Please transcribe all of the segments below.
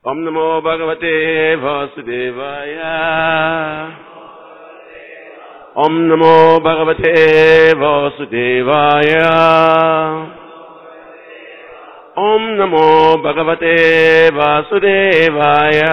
Om Namo Bhagavate Vasudevaya. Om Namo Bhagavate Vasudevaya. Om Namo Bhagavate Vasudevaya.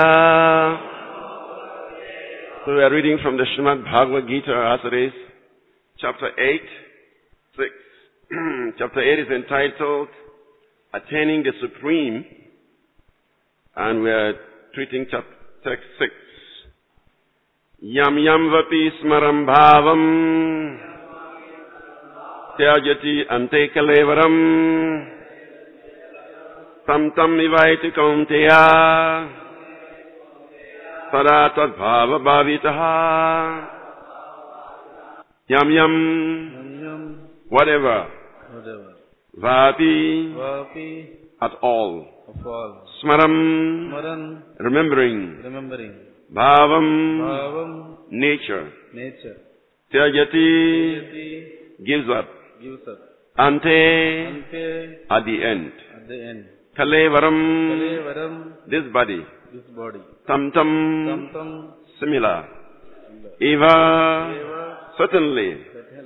So we are reading from the Srimad Bhagavad Gita, Asaris, chapter 8, 6. Chapter 8 is entitled Attaining the Supreme, and we are treating text 6. Yam yam vapi smaram bhavam tyajati ante kalevaram tam tam ivaiti kaunteya tada tad bhava bhavitaha. Yam yam, whatever, vapi, at all, smaram, remembering, bhavam, nature, tyajati, gives up, ante, at the end, kalevaram, this body, tam, similar, eva, certainly,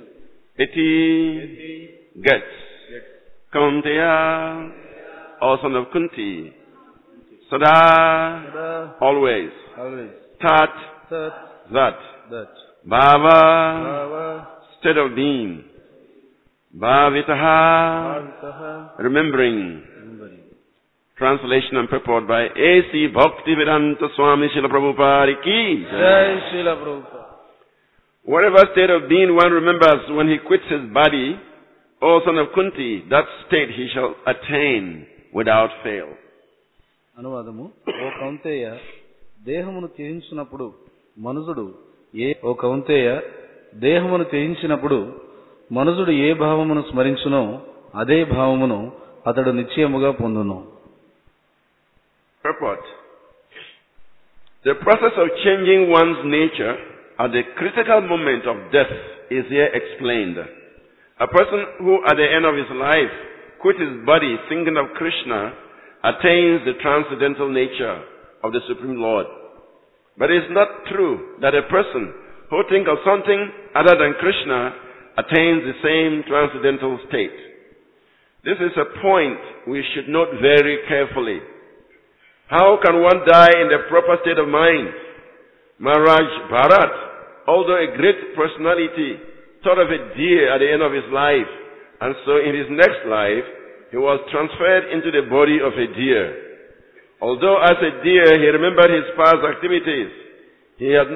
iti, gets, kaunteya, or son of Kunti, sada, always, tat, that, bhava, state of being, bhavitaha, remembering. Translation and purport by A.C. Bhaktivedanta Swami Srila Prabhupada ki Jai. Srila Prabhupada. Whatever state of being one remembers when he quits his body, O son of Kunti, that state he shall attain without fail. అనువాదము. ఓ కౌంతేయ, దేహమును త్యజించినప్పుడు మనుజుడు ఏ భావమును స్మరించునో అదే భావమును అతడు నిశ్చయముగా పొందును. Purport. The process of changing one's nature at the critical moment of death is here explained. A person who at the end of his life quits his body thinking of Krishna attains the transcendental nature of the Supreme Lord. But it is not true that a person who thinks of something other than Krishna attains the same transcendental state. This is a point we should note very carefully. How can one die in the proper state of mind? Maharaj Bharat, although a great personality, thought of a deer at the end of his life, and so in his next life, he was transferred into the body of a deer. Although as a deer, he remembered his past activities. He had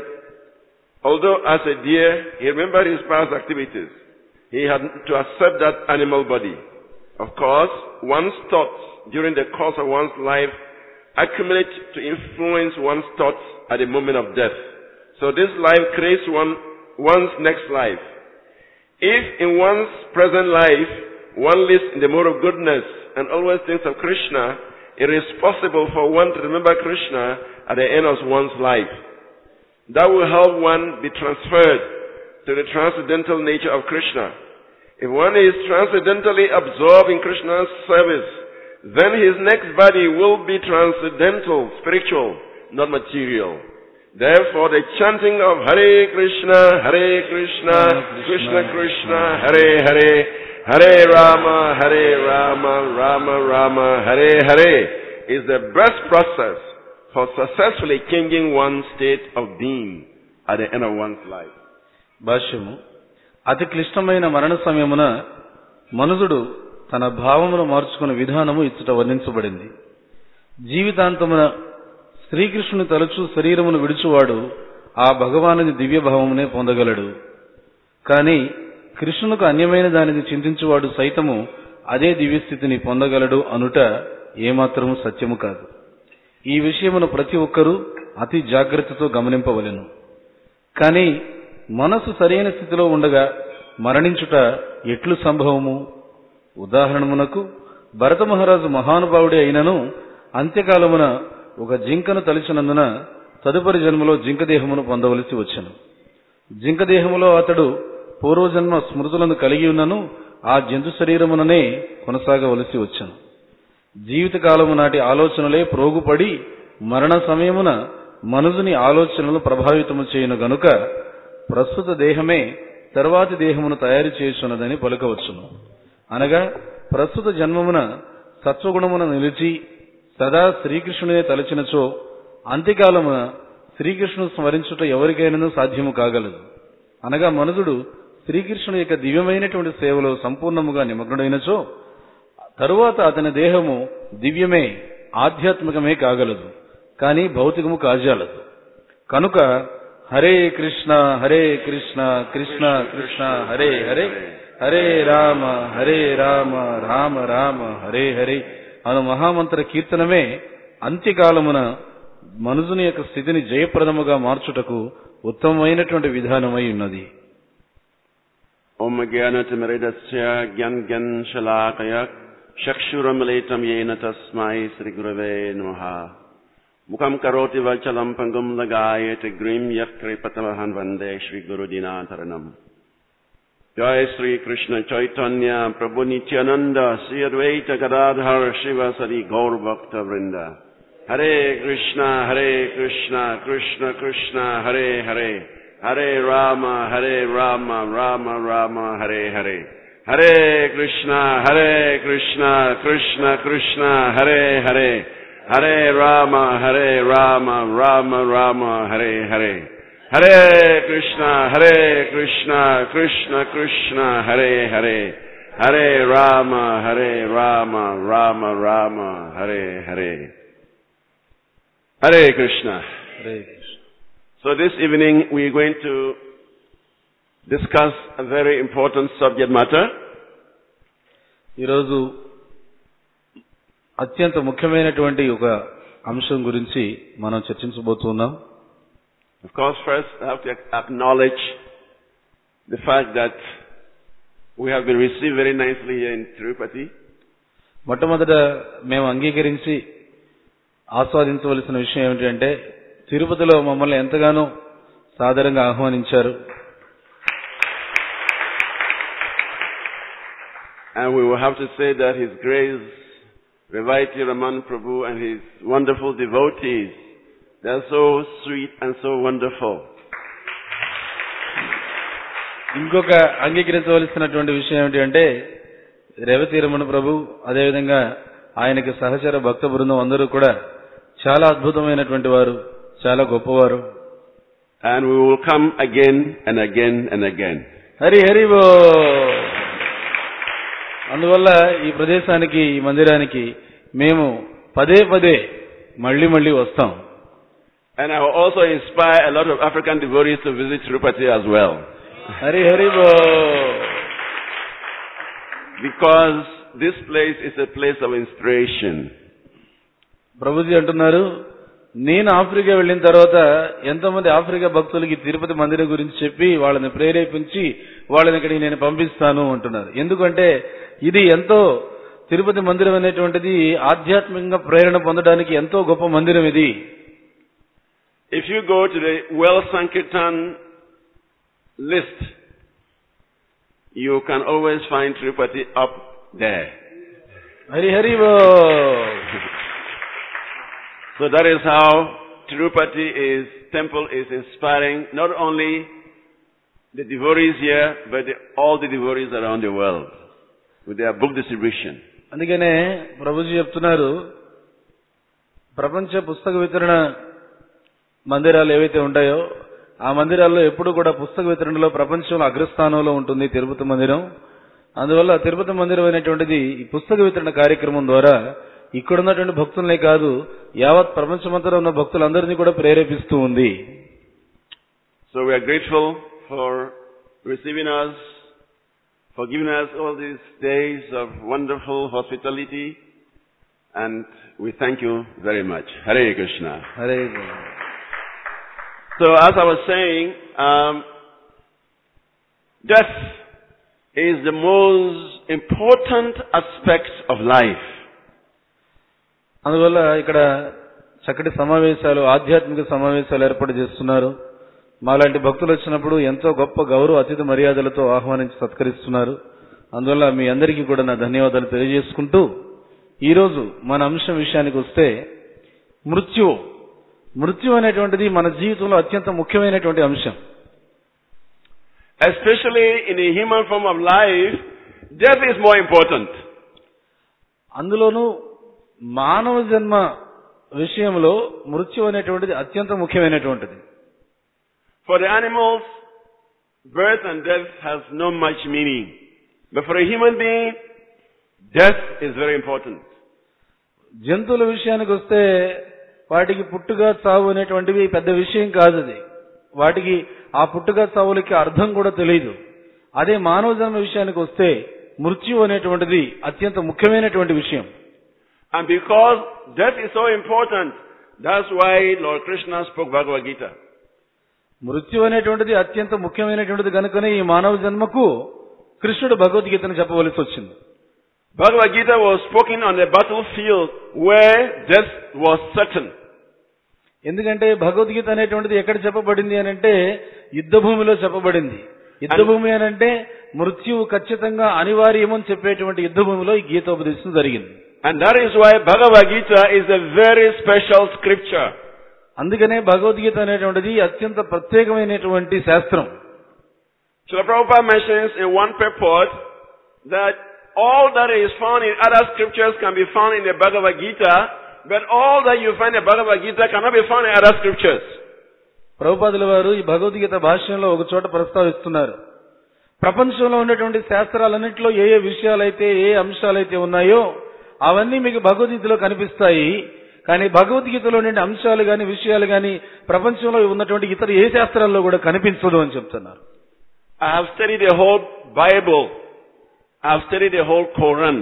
to accept that animal body. Of course, one's thoughts during the course of one's life accumulate to influence one's thoughts at the moment of death. So this life creates one's next life. If in one's present life one lives in the mode of goodness and always thinks of Krishna, it is possible for one to remember Krishna at the end of one's life. That will help one be transferred to the transcendental nature of Krishna. If one is transcendentally absorbed in Krishna's service, then his next body will be transcendental, spiritual, not material. Therefore, the chanting of Hare Krishna, Krishna Krishna, Hare Hare, Hare Rama, Rama Rama, Hare Hare is the best process for successfully changing one's state of being at the end of one's life. భాష్యము. అతి క్లిష్టమైన మరణ సమయమున మనుజుడు తన భావమును మార్చుకునే విధానము ఇచ్చట వర్ణించబడింది. జీవితాంతమున శ్రీకృష్ణుని తలుచు శరీరమును విడుచువాడు ఆ భగవానుని దివ్య భావమునే పొందగలడు. కాని కృష్ణునికి అన్యమైన దానిని చింతించువాడు సైతము అదే దివ్యస్థితిని పొందగలడు అనుట ఏమాత్రము సత్యము కాదు. ఈ విషయమును ప్రతి ఒక్కరూ అతి జాగ్రత్తతో గమనింపవలెను. కాని మనసు సరైన స్థితిలో ఉండగా మరణించుట ఎట్లు సంభవము? ఉదాహరణమునకు భరత మహారాజు మహానుభావుడే అయినను అంత్యకాలమున ఒక జింకను తలిచినందున తదుపరి జన్మలో జింకదేహమును పొందవలసి వచ్చెను. జింకదేహములో అతడు పూర్వజన్మ స్మృతులను కలిగి ఉన్నను ఆ జంతు శరీరముననే కొనసాగవలసి వచ్చెను. జీవితకాలము నాటి ఆలోచనలే ప్రోగుపడి మరణ సమయమున మనుజుని ఆలోచనలు ప్రభావితము చేయును గనుక ప్రస్తుత దేహమే తరువాతి దేహమును తయారు చేయుచున్నదని పలుకవచ్చును. అనగా ప్రస్తుత జన్మమున సత్వగుణమున నిలిచి సదా శ్రీకృష్ణునే తలచినచో అంత్యకాలమున శ్రీకృష్ణును స్మరించుట ఎవరికైనా సాధ్యము కాగలదు. అనగా మనుజుడు శ్రీకృష్ణుని యొక్క దివ్యమైనటువంటి సేవలో సంపూర్ణముగా నిమగ్నుడైనచో తరువాత అతని దేహము దివ్యమే, ఆధ్యాత్మికమే కాగలదు, కానీ భౌతికము కాజాలదు. కనుక హరే కృష్ణ కృష్ణ కృష్ణ హరే హరే, హరే రామ రామ రామ హరే హరే అను మహామంత్ర కీర్తనమే అంత్యకాలమున మనుజుని యొక్క స్థితిని జయప్రదముగా మార్చుటకు ఉత్తమమైనటువంటి విధానమై ఉన్నది. ఓం జ్ఞానతిమిరేదస్య జ్ఞాన శలాకయ చక్షురమలేతం యేన తస్మై శ్రీ గురవే నమః. ముఖం కరోతి వచలం పంగుం లగాయతే గ్రీం యత్కృపతమహం వందే శ్రీ గురుదినాతరణం. జయ శ్రీ కృష్ణ చైతన్య ప్రభు నిత్యానంద శ్రీ అద్వైత గదాధర శివసరి గౌర భక్త వృంద. Hare Krishna Krishna Krishna Hare Hare, Hare Rama Rama Rama Hare Hare. Hare Krishna Krishna Krishna Hare Hare, Hare Rama Rama Rama Hare Hare. Hare Krishna Krishna Krishna Hare Hare, Hare Rama Rama Rama Hare Hare. Hare Krishna. Hare Krishna. So this evening we are going to discuss a very important subject matter. ఈరోజు అత్యంత ముఖ్యమైనటువంటి ఒక అంశం గురించి మనం చర్చించబోతున్నాం. Of course, first I have to acknowledge the fact that we have been received very nicely here in Tirupati. మొట్టమొదట మేము అంగీకరించి ఆస్వాదించవలసిన విషయం ఏమిటంటే తిరుపతిలో మమ్మల్ని ఎంతగానో సాదరంగా ఆహ్వానించారు. And we will have to say that His Grace, Revaiti Raman Prabhu and his wonderful devotees, they are so sweet and so wonderful. ఇంకొక అంగీకరించవలసినటువంటి విషయం ఏమిటంటే రేవతి రమణ ప్రభు అదేవిధంగా ఆయనకి సహచర భక్త బృందం అందరూ కూడా చాలా అద్భుతమైనటువంటి వారు, చాలా గొప్పవారు. And we will come again and again and again. Hari Hari బో. అందువల్ల ఈ ప్రదేశానికి, ఈ మందిరానికి మేము పదే పదే మళ్ళీ వస్తాం. And I will also inspire a lot of African devotees to visit Tirupati as well. Hari Hari బో. Because this place is a place of inspiration. Prabhuji అంటున్నారు, నేను ఆఫ్రికా వెళ్ళిన తర్వాత ఎంతోమంది ఆఫ్రికా భక్తులకి తిరుపతి మందిరం గురించి చెప్పి వాళ్ళని ప్రేరేపించి వాళ్ళని ఇక్కడికి నేను పంపిస్తాను అంటున్నారు. ఎందుకంటే ఇది ఎంతో, తిరుపతి మందిరం అనేటువంటిది ఆధ్యాత్మికంగా ప్రేరణ పొందడానికి ఎంతో గొప్ప మందిరం ఇది. If you go to the World Sankirtan list, you can always find Tirupati up there. Hari Hari Bo. So that is how Tirupati temple is inspiring not only the devotees here, but all the devotees around the world with their book distribution. అందుకనే ప్రభుజీ చెప్తున్నారు, ప్రపంచ పుస్తక వితరణ మందిరాలు ఏవైతే ఉంటాయో ఆ మందిరాల్లో ఎప్పుడు కూడా పుస్తక వితరణలో ప్రపంచంలో అగ్రస్థానంలో ఉంటుంది తిరుపతి మందిరం. అందువల్ల తిరుపతి మందిరం అనేటువంటిది ఈ పుస్తక వితరణ కార్యక్రమం ద్వారా ఇక్కడ ఉన్నటువంటి భక్తులనే కాదు, యావత్ ప్రపంచమంతటా ఉన్న భక్తులందరినీ కూడా ప్రేరేపిస్తూ ఉంది. So we are grateful for receiving us, for giving us all these days of wonderful hospitality, and we thank you very much. Hare Krishna. Hare Krishna. So as I was saying, death is the most important aspect of life. అందువల్ల ఇక్కడ చక్కటి సమావేశాలు, ఆధ్యాత్మిక సమావేశాలు ఏర్పాటు చేస్తున్నారు. మాలాంటి భక్తులు వచ్చినప్పుడు ఎంతో గొప్ప గౌరవ అతిథి మర్యాదలతో ఆహ్వానించి సత్కరిస్తున్నారు. అందువల్ల మీ అందరికీ కూడా నా ధన్యవాదాలు తెలియజేసుకుంటూ, ఈరోజు మన అంశం విషయానికి వస్తే, మృత్యు మృత్యు అనేటువంటిది మన జీవితంలో అత్యంత ముఖ్యమైనటువంటి అంశం. Especially in the human form of life, death is more important. అందులోనూ మానవ జన్మ విషయంలో మృత్యు అనేటువంటిది అత్యంత ముఖ్యమైనటువంటిది. For the animals, birth and death has no much meaning. But for a human being, death is very important. జంతువుల విషయానికి వస్తే వాటికి పుట్టుక చావు అనేటువంటివి పెద్ద విషయం కాదు. అది వాటికి ఆ పుట్టుక చావులకి అర్థం కూడా తెలియదు. అదే మానవ జన్మ విషయానికి వస్తే మృత్యు అనేటువంటిది అత్యంత ముఖ్యమైనటువంటి విషయం. And because death is so important, that's why Lord Krishna spoke Bhagavad Gita. మృత్యు అనేటువంటిది అత్యంత ముఖ్యమైనటువంటిది కనుకనే ఈ మానవ జన్మకు కృష్ణుడు భగవద్గీతను చెప్పవలసి వచ్చింది. Bhagavad Gita was spoken on a battlefield where death was certain. ఎందుకంటే భగవద్గీత అనేటువంటిది ఎక్కడ చెప్పబడింది అని అంటే యుద్ధ భూమిలో చెప్పబడింది. యుద్ధ భూమి అని అంటే మృత్యువు ఖచ్చితంగా అనివార్యమని చెప్పేటువంటి యుద్ధ భూమిలో ఈ గీతోపదేశం జరిగింది. And that is why Bhagavad Gita is a very special scripture. అందుకనే భగవద్గీత అనేటువంటిది అత్యంత ప్రత్యేకమైనటువంటి శాస్త్రం. Srila Prabhupada mentions in one purport that all that is found in other scriptures can be found in the Bhagavad Gita, but all that you find in Bhagavad Gita cannot be found in other scriptures. ప్రభుపాదుల వారు ఈ భగవద్గీత భాష్యంలో ఒక చోట ప్రస్తావిస్తున్నారు. ప్రపంచంలో ఉన్నటువంటి శాస్త్రాలన్నింటిలో ఏ ఏ విషయాలైతే ఏ అంశాలైతే ఉన్నాయో అవన్నీ మీకు భగవద్గీతలో కనిపిస్తాయి. కానీ భగవద్గీతలో నుండి అంశాలు గాని విషయాలు గాని ప్రపంచంలో ఉన్నటువంటి ఇతర ఏ శాస్త్రాల్లో కూడా కనిపించదు అని చెప్తున్నారు. I have studied the whole Bible. I have studied the whole Quran.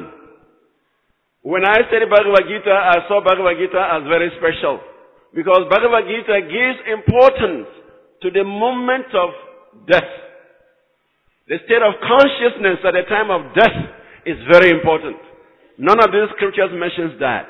When I studied Bhagavad Gita, I saw Bhagavad Gita as very special. Because Bhagavad Gita gives importance to the moment of death. The state of consciousness at the time of death is very important. None of these scriptures mentions that.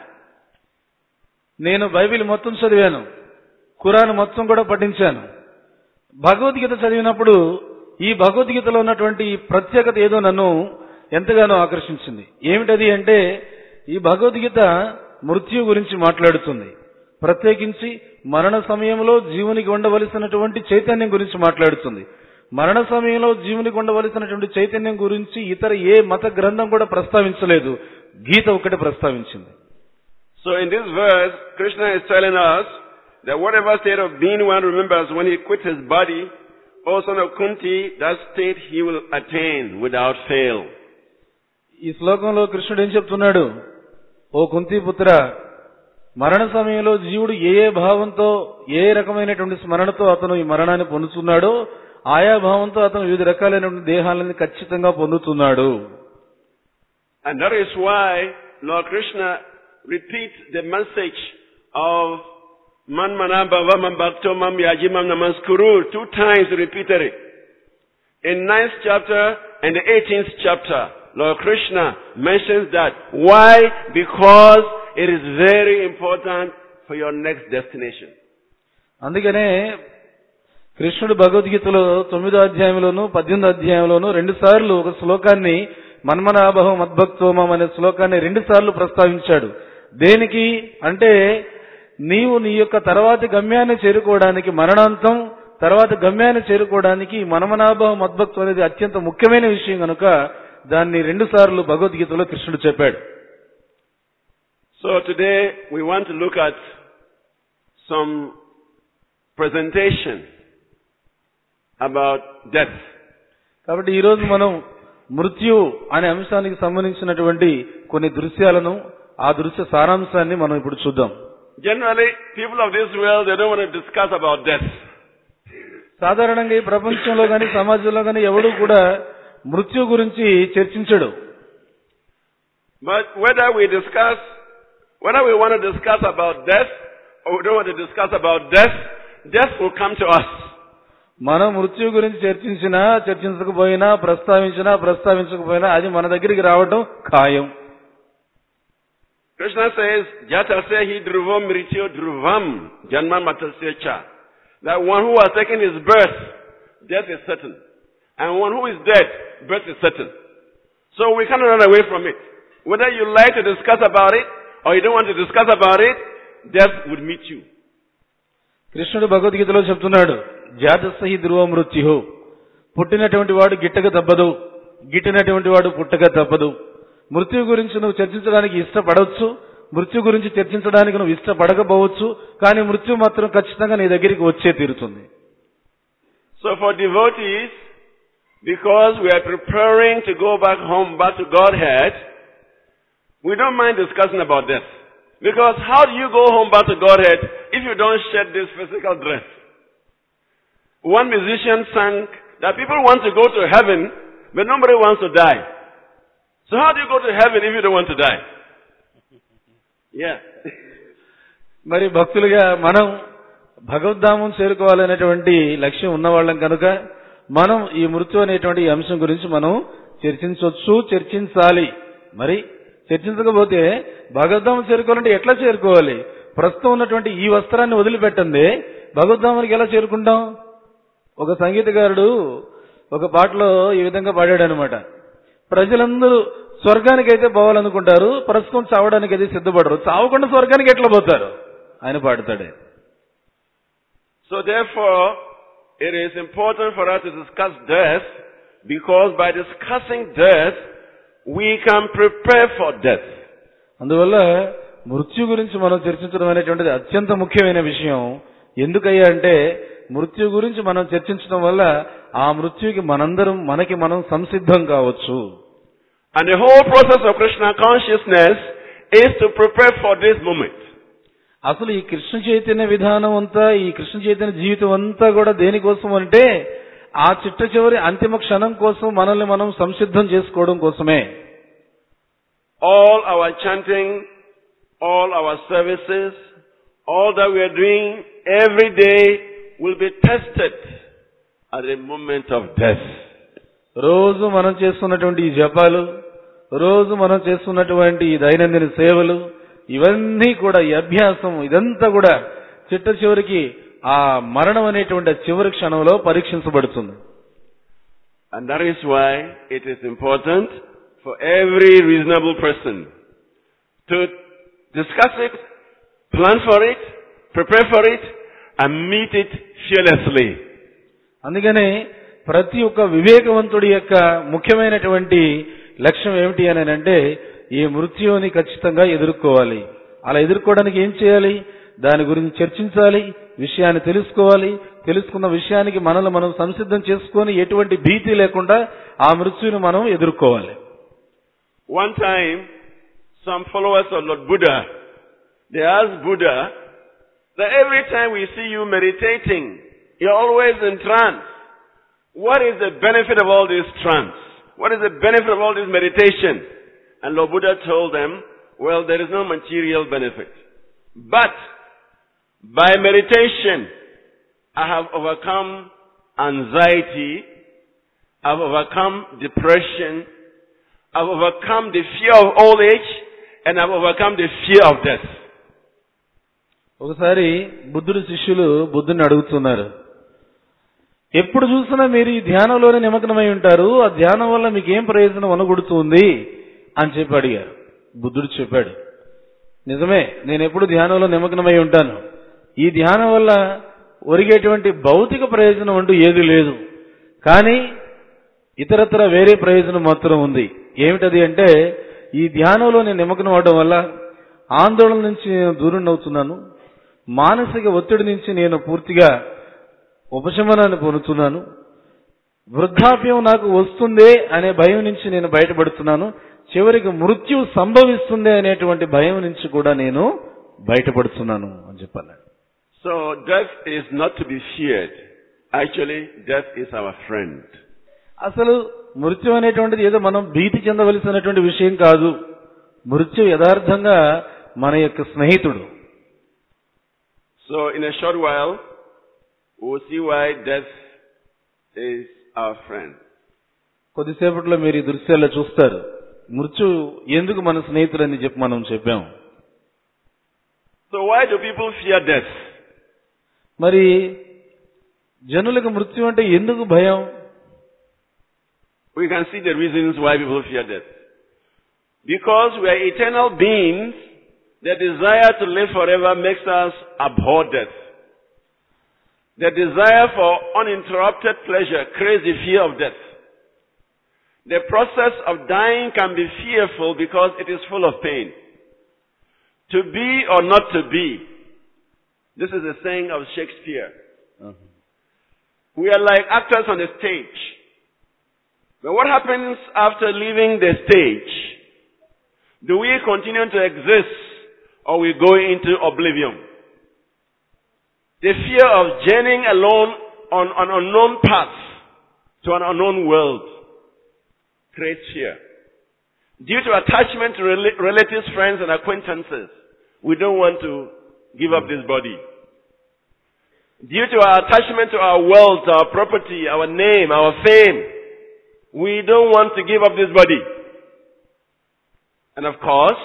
నేను Bible మొత్తం చదివాను, ఖురాన్ మొత్తం కూడా పఠించాను. భగవద్గీత చదివినప్పుడు ఈ భగవద్గీతలో ఉన్నటువంటి ప్రత్యేకత ఏదో నన్ను ఎంతగానో ఆకర్షించింది. ఏమిటది అంటే ఈ భగవద్గీత మృత్యు గురించి మాట్లాడుతుంది. ప్రత్యేకించి మరణ సమయంలో జీవునికి ఉండవలసినటువంటి చైతన్యం గురించి మాట్లాడుతుంది. మరణ సమయంలో జీవునికి ఉండవలసినటువంటి చైతన్యం గురించి ఇతర ఏ మత గ్రంథం కూడా ప్రస్తావించలేదు, గీత ఒకటి ప్రస్తావించింది. So in this verse, Krishna is telling us that whatever state of being one remembers when he quits his body, O son of Kunti, that state he will attain without fail. ఈ శ్లోకంలో కృష్ణుడు ఏం చెప్తున్నాడు? ఓ కుంతి పుత్ర, మరణ సమయంలో జీవుడు ఏ ఏ భావంతో ఏ రకమైనటువంటి స్మరణతో అతను ఈ మరణాన్ని పొందుతున్నాడో ఆయా భావంతో అతను వివిధ రకాలైనటువంటి దేహాలను ఖచ్చితంగా పొందుతున్నాడు. And that is why Lord Krishna repeats the message of Man Manabhava Man Bhakto Mam Yajimam Namaskuru 2 times repeated it. In 9th chapter and the 18th chapter, Lord Krishna mentions that. Why? Because it is very important for your next destination. అందుకనే కృష్ణుడు భగవద్గీతలో 9వ అధ్యాయంలోను 18వ అధ్యాయంలోను 2 సార్లు ఒక శ్లోకాన్ని మన్మనాభవం మద్భక్తోమం అనే శ్లోకాన్ని 2 సార్లు ప్రస్తావించాడు. దేనికి అంటే నీవు నీ యొక్క తర్వాతి గమ్యాన్ని చేరుకోవడానికి, మరణాంతం తర్వాత గమ్యాన్ని చేరుకోవడానికి మన్మనాభవం మద్భక్తం అనేది అత్యంత ముఖ్యమైన విషయం కనుక దాన్ని 2 సార్లు భగవద్గీతలో కృష్ణుడు చెప్పాడు. So today we want to look at some presentation about death. కాబట్టి ఈ రోజు మనం మృత్యు అనే అంశానికి సంబంధించినటువంటి కొన్ని దృశ్యాలను, ఆ దృశ్య సారాంశాన్ని మనం ఇప్పుడు చూద్దాం. Generally, people of this world, they don't want to discuss about death. సాధారణంగా ఈ ప్రపంచంలో గాని సమాజంలో గాని ఎవడు కూడా మృత్యు గురించి చర్చించడు. But whether we want to discuss about death or we don't want to discuss about death, death will come to us. మనం మృత్యు గురించి చర్చించకపోయినా ప్రస్తావించకపోయినా అది మన దగ్గరికి రావడం ఖాయం. Krishna says, Jatasya hi dhruvam mrityo dhruvam janman matasya cha. That one who has taken his birth, death is certain. And one who is dead, birth is certain. So we cannot run away from it. Whether you like to discuss about it or you don't want to discuss about it, death would meet you. కృష్ణుడు భగవద్గీతలో చెప్తున్నాడు, జాతస్సహి ధ్రువ మృత్యు. పుట్టినటువంటి వాడు గిట్టక తప్పదు, గిట్టినటువంటి వాడు పుట్టక తప్పదు. మృత్యు గురించి నువ్వు చర్చించడానికి ఇష్టపడవచ్చు, మృత్యు గురించి చర్చించడానికి నువ్వు ఇష్టపడకపోవచ్చు, కానీ మృత్యు మాత్రం ఖచ్చితంగా నీ దగ్గరికి వచ్చే తీరుతుంది. So for devotees, because we are preparing to go back home, back to Godhead, we don't mind discussing about death. Because how do you go home back to Godhead if you don't shed this physical dress? One musician sang that people want to go to heaven, but nobody wants to die. So how do you go to heaven if you don't want to die? Yeah. మరి భక్తులుగా మనం భగవద్ధామం చేరుకోవాలనేటువంటి లక్ష్యం ఉన్నవాళ్ళం కనుక మనం ఈ మృత్యు అనేటువంటి అంశం గురించి మనం చర్చించవచ్చు, చర్చించాలి. మరి చర్చించకపోతే భగవద్ధామం చేరుకోవాలంటే ఎట్లా చేరుకోవాలి? ప్రస్తుతం ఉన్నటువంటి ఈ వస్త్రాన్ని వదిలిపెట్టండి, భగవద్ధామానికి ఎలా చేరుకుంటాం? ఒక సంగీతకారుడు ఒక పాటలో ఈ విధంగా పాడాడు అనమాట. ప్రజలందరూ స్వర్గానికి అయితే పోవాలనుకుంటారు, ప్రస్తుతం చావడానికి అయితే సిద్ధపడరు. చావకుండా స్వర్గానికి ఎట్లా పోతారు? ఆయన పాడతాడే. So therefore, it is important for us to discuss death, because by discussing death, we can prepare for death. అందువల్ల మృత్యు గురించి మనం చర్చించడం అనేటువంటిది అత్యంత ముఖ్యమైన విషయం. ఎందుకయ్యా అంటే మృత్యు గురించి మనం చర్చించడం వల్ల ఆ మృత్యుకి మనకి మనం సంసిద్ధం కావచ్చు. And the whole process of Krishna consciousness is to prepare for this moment. అసలు ఈ కృష్ణ చైతన్య విధానం అంతా, ఈ కృష్ణ చైతన్య జీవితం అంతా కూడా దేనికోసం అంటే ఆ చిట్ట చివరి అంతిమ క్షణం కోసం మనల్ని మనం సంసిద్ధం చేసుకోవడం కోసమే. All our chanting, all our services, all that we are doing every day will be tested at the moment of death. రోజు మనం చేస్తున్నటువంటి ఈ జపాలు, రోజు మనం చేస్తున్నటువంటి ఈ దైనందిన సేవలు, ఇవన్నీ కూడా ఈ అభ్యాసం, ఇదంతా కూడా చిట్ట చివరికి ఆ మరణం అనేటువంటి చివరి క్షణంలో పరీక్షించబడుతుంది. And that is why it is important for every reasonable person to discuss it, plan for it, prepare for it, and meet it fearlessly. అందుకనే ప్రతి ఒక్క వివేకవంతుడి యొక్క ముఖ్యమైనటువంటి లక్ష్యం ఏమిటి అని అంటే ఈ మృత్యువుని ఖచ్చితంగా ఎదుర్కోవాలి. అలా ఎదుర్కోవడానికి ఏం చేయాలి? దాని గురించి చర్చించాలి, విషయాన్ని తెలుసుకోవాలి. తెలుసుకున్న విషయానికి మనల్ని మనం సంసిద్ధం చేసుకొని ఎటువంటి భీతి లేకుండా ఆ మృత్యుని మనం ఎదుర్కోవాలి. One time, some followers of Lord Buddha, they asked Buddha that every time we see you meditating, you're always in trance. What is the benefit of all this trance? What is the benefit of all this meditation? And Lord Buddha told them, well, there is no material benefit. But by meditation, I have overcome anxiety, I've overcome depression, I've overcome the fear of old age, and I've overcome the fear of death. ఒకసారి బుద్ధుడి శిష్యులు బుద్ధుని అడుగుతున్నారు, ఎప్పుడు చూసినా మీరు ఈ ధ్యానంలోనే నిమగ్నమై ఉంటారు, ఆ ధ్యానం వల్ల మీకు ఏం ప్రయోజనం అనుగుడుతుంది అని చెప్పి అడిగారు. బుద్ధుడు చెప్పాడు, నిజమే, నేను ఎప్పుడు ధ్యానంలో నిమగ్నమై ఉంటాను. ఈ ధ్యానం వల్ల ఒరిగేటువంటి భౌతిక ప్రయోజనం అంటూ ఏది లేదు, కానీ ఇతరత్ర వేరే ప్రయోజనం మాత్రం ఉంది. ఏమిటది అంటే ఈ ధ్యానంలో నేను నిమగ్నం అవడం వల్ల ఆందోళన నుంచి నేను దూరం అవుతున్నాను, మానసిక ఒత్తిడి నుంచి నేను పూర్తిగా ఉపశమనాన్ని పొందుతున్నాను, వృద్ధాప్యం నాకు వస్తుందే అనే భయం నుంచి నేను బయటపడుతున్నాను, చివరికి మృత్యు సంభవిస్తుంది అనేటువంటి భయం నుంచి కూడా నేను బయటపడుతున్నాను అని చెప్పాను. So death is not to be feared. Actually, death is our friend. అసలు మృత్యు అనేటువంటిది ఏదో మనం భీతి చెందవలసినటువంటి విషయం కాదు. మృత్యు యథార్థంగా మన యొక్క స్నేహితుడు. So in a short while, we will see why death is our friend. కొద్దిసేపట్లో మీరు ఈ దృశ్యాల్లో చూస్తారు మృత్యు ఎందుకు మన స్నేహితుడని చెప్పి మనం చెప్పాం. So why do people fear death? మరి జనులకు మృత్యు అంటే ఎందుకు భయం? We can see the reasons why people fear death. Because we are eternal beings, the desire to live forever makes us abhor death. The desire for uninterrupted pleasure creates the fear of death. The process of dying can be fearful because it is full of pain. To be or not to be. This is a saying of Shakespeare. We are like actors on the stage. But what happens after leaving the stage? Do we continue to exist or we go into oblivion? The fear of journeying alone on an unknown path to an unknown world creates fear. Due to attachment to relatives, friends, and acquaintances, we don't want to give up this body. Due to our attachment to our wealth, our property, our name, our fame, we don't want to give up this body. And of course,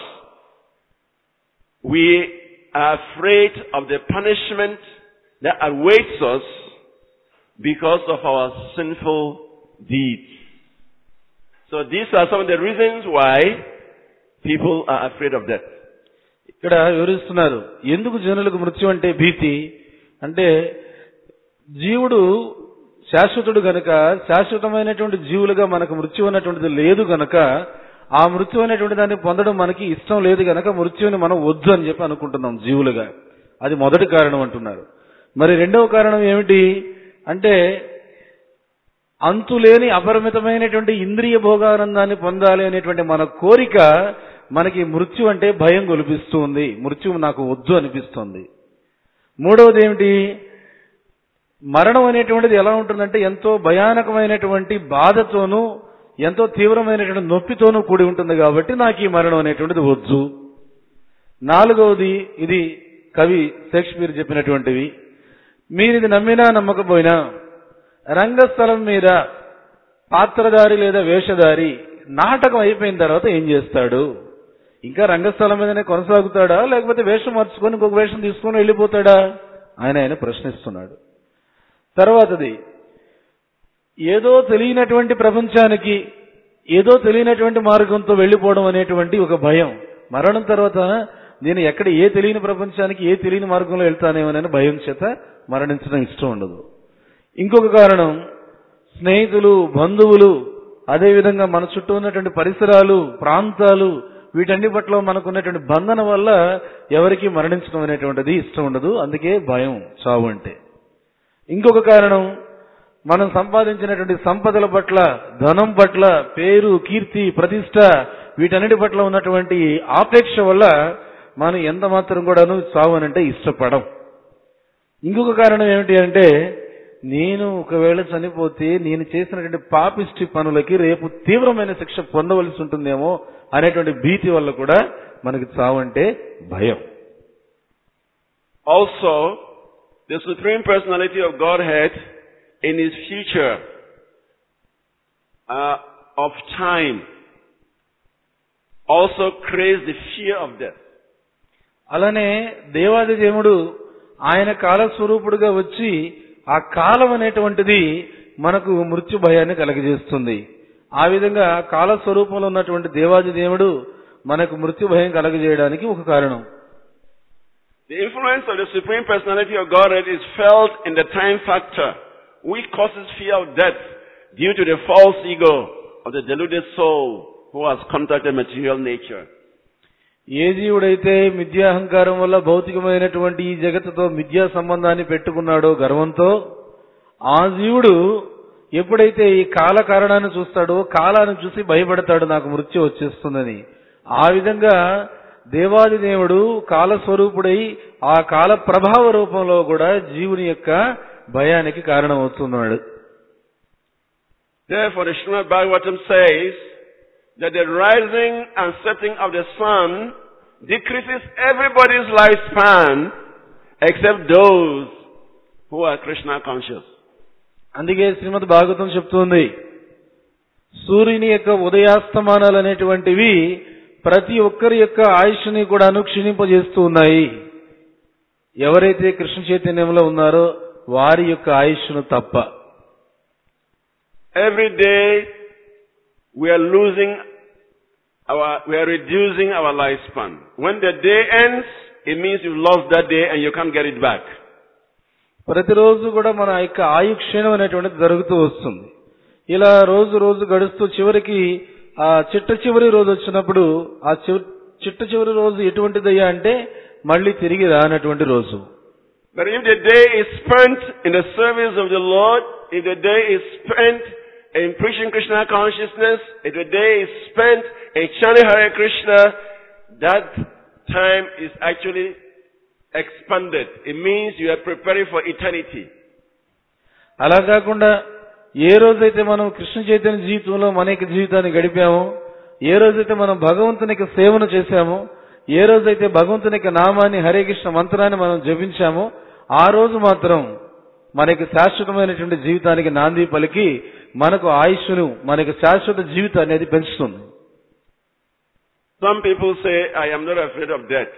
we are afraid of the punishment that awaits us because of our sinful deeds. So these are some of the reasons why people are afraid of death. ఇక్కడ వివరిస్తున్నారు ఎందుకు జనులకు మృత్యు అంటే భీతి అంటే జీవుడు శాశ్వతుడు గనుక శాశ్వతమైనటువంటి జీవులుగా మనకు మృత్యు అనేటువంటిది లేదు గనుక ఆ మృత్యు అనేటువంటి దాన్ని పొందడం మనకి ఇష్టం లేదు గనుక మృత్యుని మనం వద్దు అని చెప్పి అనుకుంటున్నాం జీవులుగా. అది మొదటి కారణం అంటున్నారు. మరి రెండవ కారణం ఏమిటి అంటే అంతులేని అపరిమితమైనటువంటి ఇంద్రియ భోగానందాన్ని పొందాలి అనేటువంటి మన కోరిక మనకి మృత్యు అంటే భయం గొలిపిస్తుంది. మృత్యువు నాకు వద్దు అనిపిస్తుంది. మూడవది ఏమిటి మరణం అనేటువంటిది ఎలా ఉంటుందంటే ఎంతో భయానకమైనటువంటి బాధతోనూ ఎంతో తీవ్రమైనటువంటి నొప్పితోనూ కూడి ఉంటుంది కాబట్టి నాకు ఈ మరణం అనేటువంటిది వద్దు. నాలుగవది ఇది కవి షేక్స్పియర్ చెప్పినటువంటివి మీరిది నమ్మినా నమ్మకపోయినా రంగస్థలం మీద పాత్రధారి లేదా వేషధారి నాటకం అయిపోయిన తర్వాత ఏం చేస్తాడు? ఇంకా రంగస్థలం మీదనే కొనసాగుతాడా లేకపోతే వేషం మార్చుకొని ఇంకొక వేషం తీసుకొని వెళ్ళిపోతాడా? ఆయన ప్రశ్నిస్తున్నాడు. తర్వాతది ఏదో తెలియనటువంటి ప్రపంచానికి ఏదో తెలియనటువంటి మార్గంతో వెళ్ళిపోవడం అనేటువంటి ఒక భయం. మరణం తర్వాత నేను ఎక్కడ ఏ తెలియని ప్రపంచానికి ఏ తెలియని మార్గంలో వెళ్తానేమోనని భయం చేత మరణించడం ఇష్టం ఉండదు. ఇంకొక కారణం స్నేహితులు, బంధువులు, అదేవిధంగా మన చుట్టూ ఉన్నటువంటి పరిసరాలు, ప్రాంతాలు వీటన్ని పట్ల మనకున్నటువంటి బంధన వల్ల ఎవరికి మరణించడం అనేటువంటిది ఇష్టం ఉండదు. అందుకే భయం చావు అంటే. ఇంకొక కారణం మనం సంపాదించినటువంటి సంపదల పట్ల, ధనం పట్ల, పేరు, కీర్తి, ప్రతిష్ట వీటన్నిటి పట్ల ఉన్నటువంటి ఆపేక్ష వల్ల మనం ఎంత మాత్రం కూడాను చావనంటే ఇష్టపడం. ఇంకొక కారణం ఏమిటి అంటే నేను ఒకవేళ చనిపోతే నేను చేసినటువంటి పాపిష్టి పనులకి రేపు తీవ్రమైన శిక్ష పొందవలసి ఉంటుందేమో అనేటువంటి భీతి వల్ల కూడా మనకి చావంటే భయం. Also, the Supreme Personality of Godhead in His future of time also creates the fear of death. అలానే దేవాది దేవుడు ఆయన కాలస్వరూపుడుగా వచ్చి ఆ కాలం అనేటువంటిది మనకు మృత్యు భయాన్ని కలగజేస్తుంది. ఆ విధంగా కాలస్వరూపంలో ఉన్నటువంటి దేవాది దేవుడు మనకు మృత్యు భయం కలగజేయడానికి ఒక కారణం. The influence of the Supreme Personality of Godhead is felt in the time factor, which causes fear of death due to the false ego of the deluded soul who has contacted material nature. ఏ జీవుడైతే మిథ్యాహంకారం వల్ల భౌతికమైనటువంటి ఈ జగత్తుతో మిథ్యా సంబంధాన్ని పెట్టుకున్నాడో గర్వంతో, ఆ జీవుడు ఎప్పుడైతే ఈ కాల కారణాన్ని చూస్తాడో కాలాన్ని చూసి భయపడతాడు నాకు మృత్యు వచ్చేస్తుందని. ఆ విధంగా దేవాది దేవుడు కాలస్వరూపుడై ఆ కాల ప్రభావ రూపంలో కూడా జీవుని యొక్క భయానికి కారణమవుతున్నాడు. Therefore, the Srimad Bhagavatam says that the rising and setting of the sun decreases everybody's lifespan except those who are Krishna conscious. అందుకే శ్రీమద్ భాగవతం చెప్తుంది సూర్యుని యొక్క ఉదయాస్తమానాలు అనేటువంటివి ప్రతి ఒక్కరి యొక్క ఆయుష్ని కూడా క్షీణింపజేస్తూ ఉన్నాయి. ఎవరైతే కృష్ణ చైతన్యంలో ఉన్నారో వారి యొక్క ఆయుష్ను తప్ప. Every day we are reducing our lifespan. When the day ends, it means you've lost that day and you can't get it back. ప్రతిరోజు కూడా మన యొక్క ఆయు క్షీణం అనేటువంటిది జరుగుతూ వస్తుంది. ఇలా రోజు రోజు గడుస్తూ చివరికి ఆ చిట్ట చివరి రోజు వచ్చినప్పుడు ఆ చిట్ట చివరి రోజు ఎటువంటిదయ్యా అంటే మళ్ళీ తిరిగి రానటువంటి రోజు. But if the day is spent in the service of the Lord, if the day is spent in preaching Krishna consciousness, if the day is spent in chanting Hare Krishna, that time is actually expanded. It means you are preparing for eternity. అలా కాకుండా ఏ రోజైతే మనం కృష్ణ చైతన్య జీవితంలో మన యొక్క జీవితాన్ని గడిపామో, ఏ రోజైతే మనం భగవంతునికి సేవను చేశామో, ఏ రోజైతే భగవంతుని యొక్క నామాన్ని హరే కృష్ణ మంత్రాన్ని మనం జపించామో, ఆ రోజు మాత్రం మనకి శాశ్వతమైనటువంటి జీవితానికి నాంది పలికి మనకు ఆయుష్ను, మనకి శాశ్వత జీవితాన్ని అనేది పెంచుతుంది. Some people say, I am not afraid of death.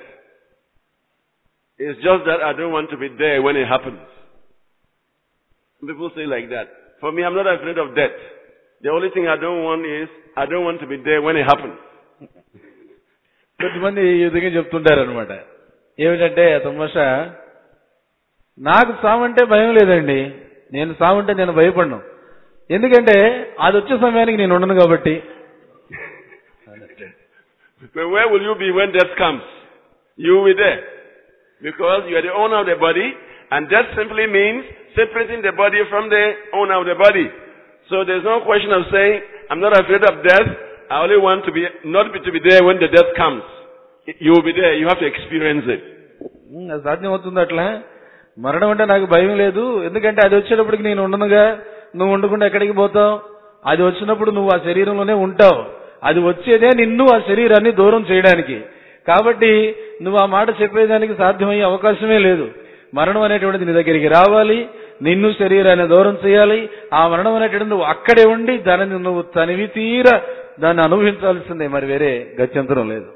It's just that I don't want to be there when it happens. Some people say like that. For me, I'm not afraid of death. The only thing I don't want is, I don't want to be there when it happens. కొంతమంది ఈ విధంగా చెప్తుంటారు అనమాట. ఏమిటంటే తమాషా, నాకు సావంటే భయం లేదండి, నేను సావంటే నేను భయపడను, ఎందుకంటే అది వచ్చే సమయానికి నేను ఉండను కాబట్టి. But where will you be when death comes? You will be there. Because you are the owner of the body, and death simply means separating the body from the owner of the body. So there's no question of saying, I'm not afraid of death, I only want to be, to be there when the death comes. You will be there, you have to experience it. సాధ్యం అవుతుంది అట్లా. మరణం అంటే నాకు భయం లేదు, ఎందుకంటే అది వచ్చేటప్పటికి నేను ఉండనుగా, నువ్వు ఉండకుండా ఎక్కడికి పోతావు, అది వచ్చినప్పుడు నువ్వు ఆ శరీరంలోనే ఉంటావు, అది వచ్చేదే నిన్ను ఆ శరీరాన్ని దూరం చేయడానికి, కాబట్టి నువ్వు ఆ మాట చెప్పేదానికి సాధ్యమయ్యే అవకాశమే లేదు. మరణం అనేటువంటిది నీ దగ్గరికి రావాలి, నిన్ను శరీరాన్ని దూరం చేయాలి, ఆ మరణం అనేటువంటిది నువ్వు అక్కడే ఉండి దానిని నువ్వు తనివి తీర దాన్ని అనుభవించాల్సిందే, మరి వేరే గత్యంతరం లేదు.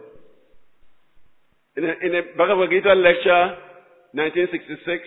In a Bhagavad Gita lecture, 1966,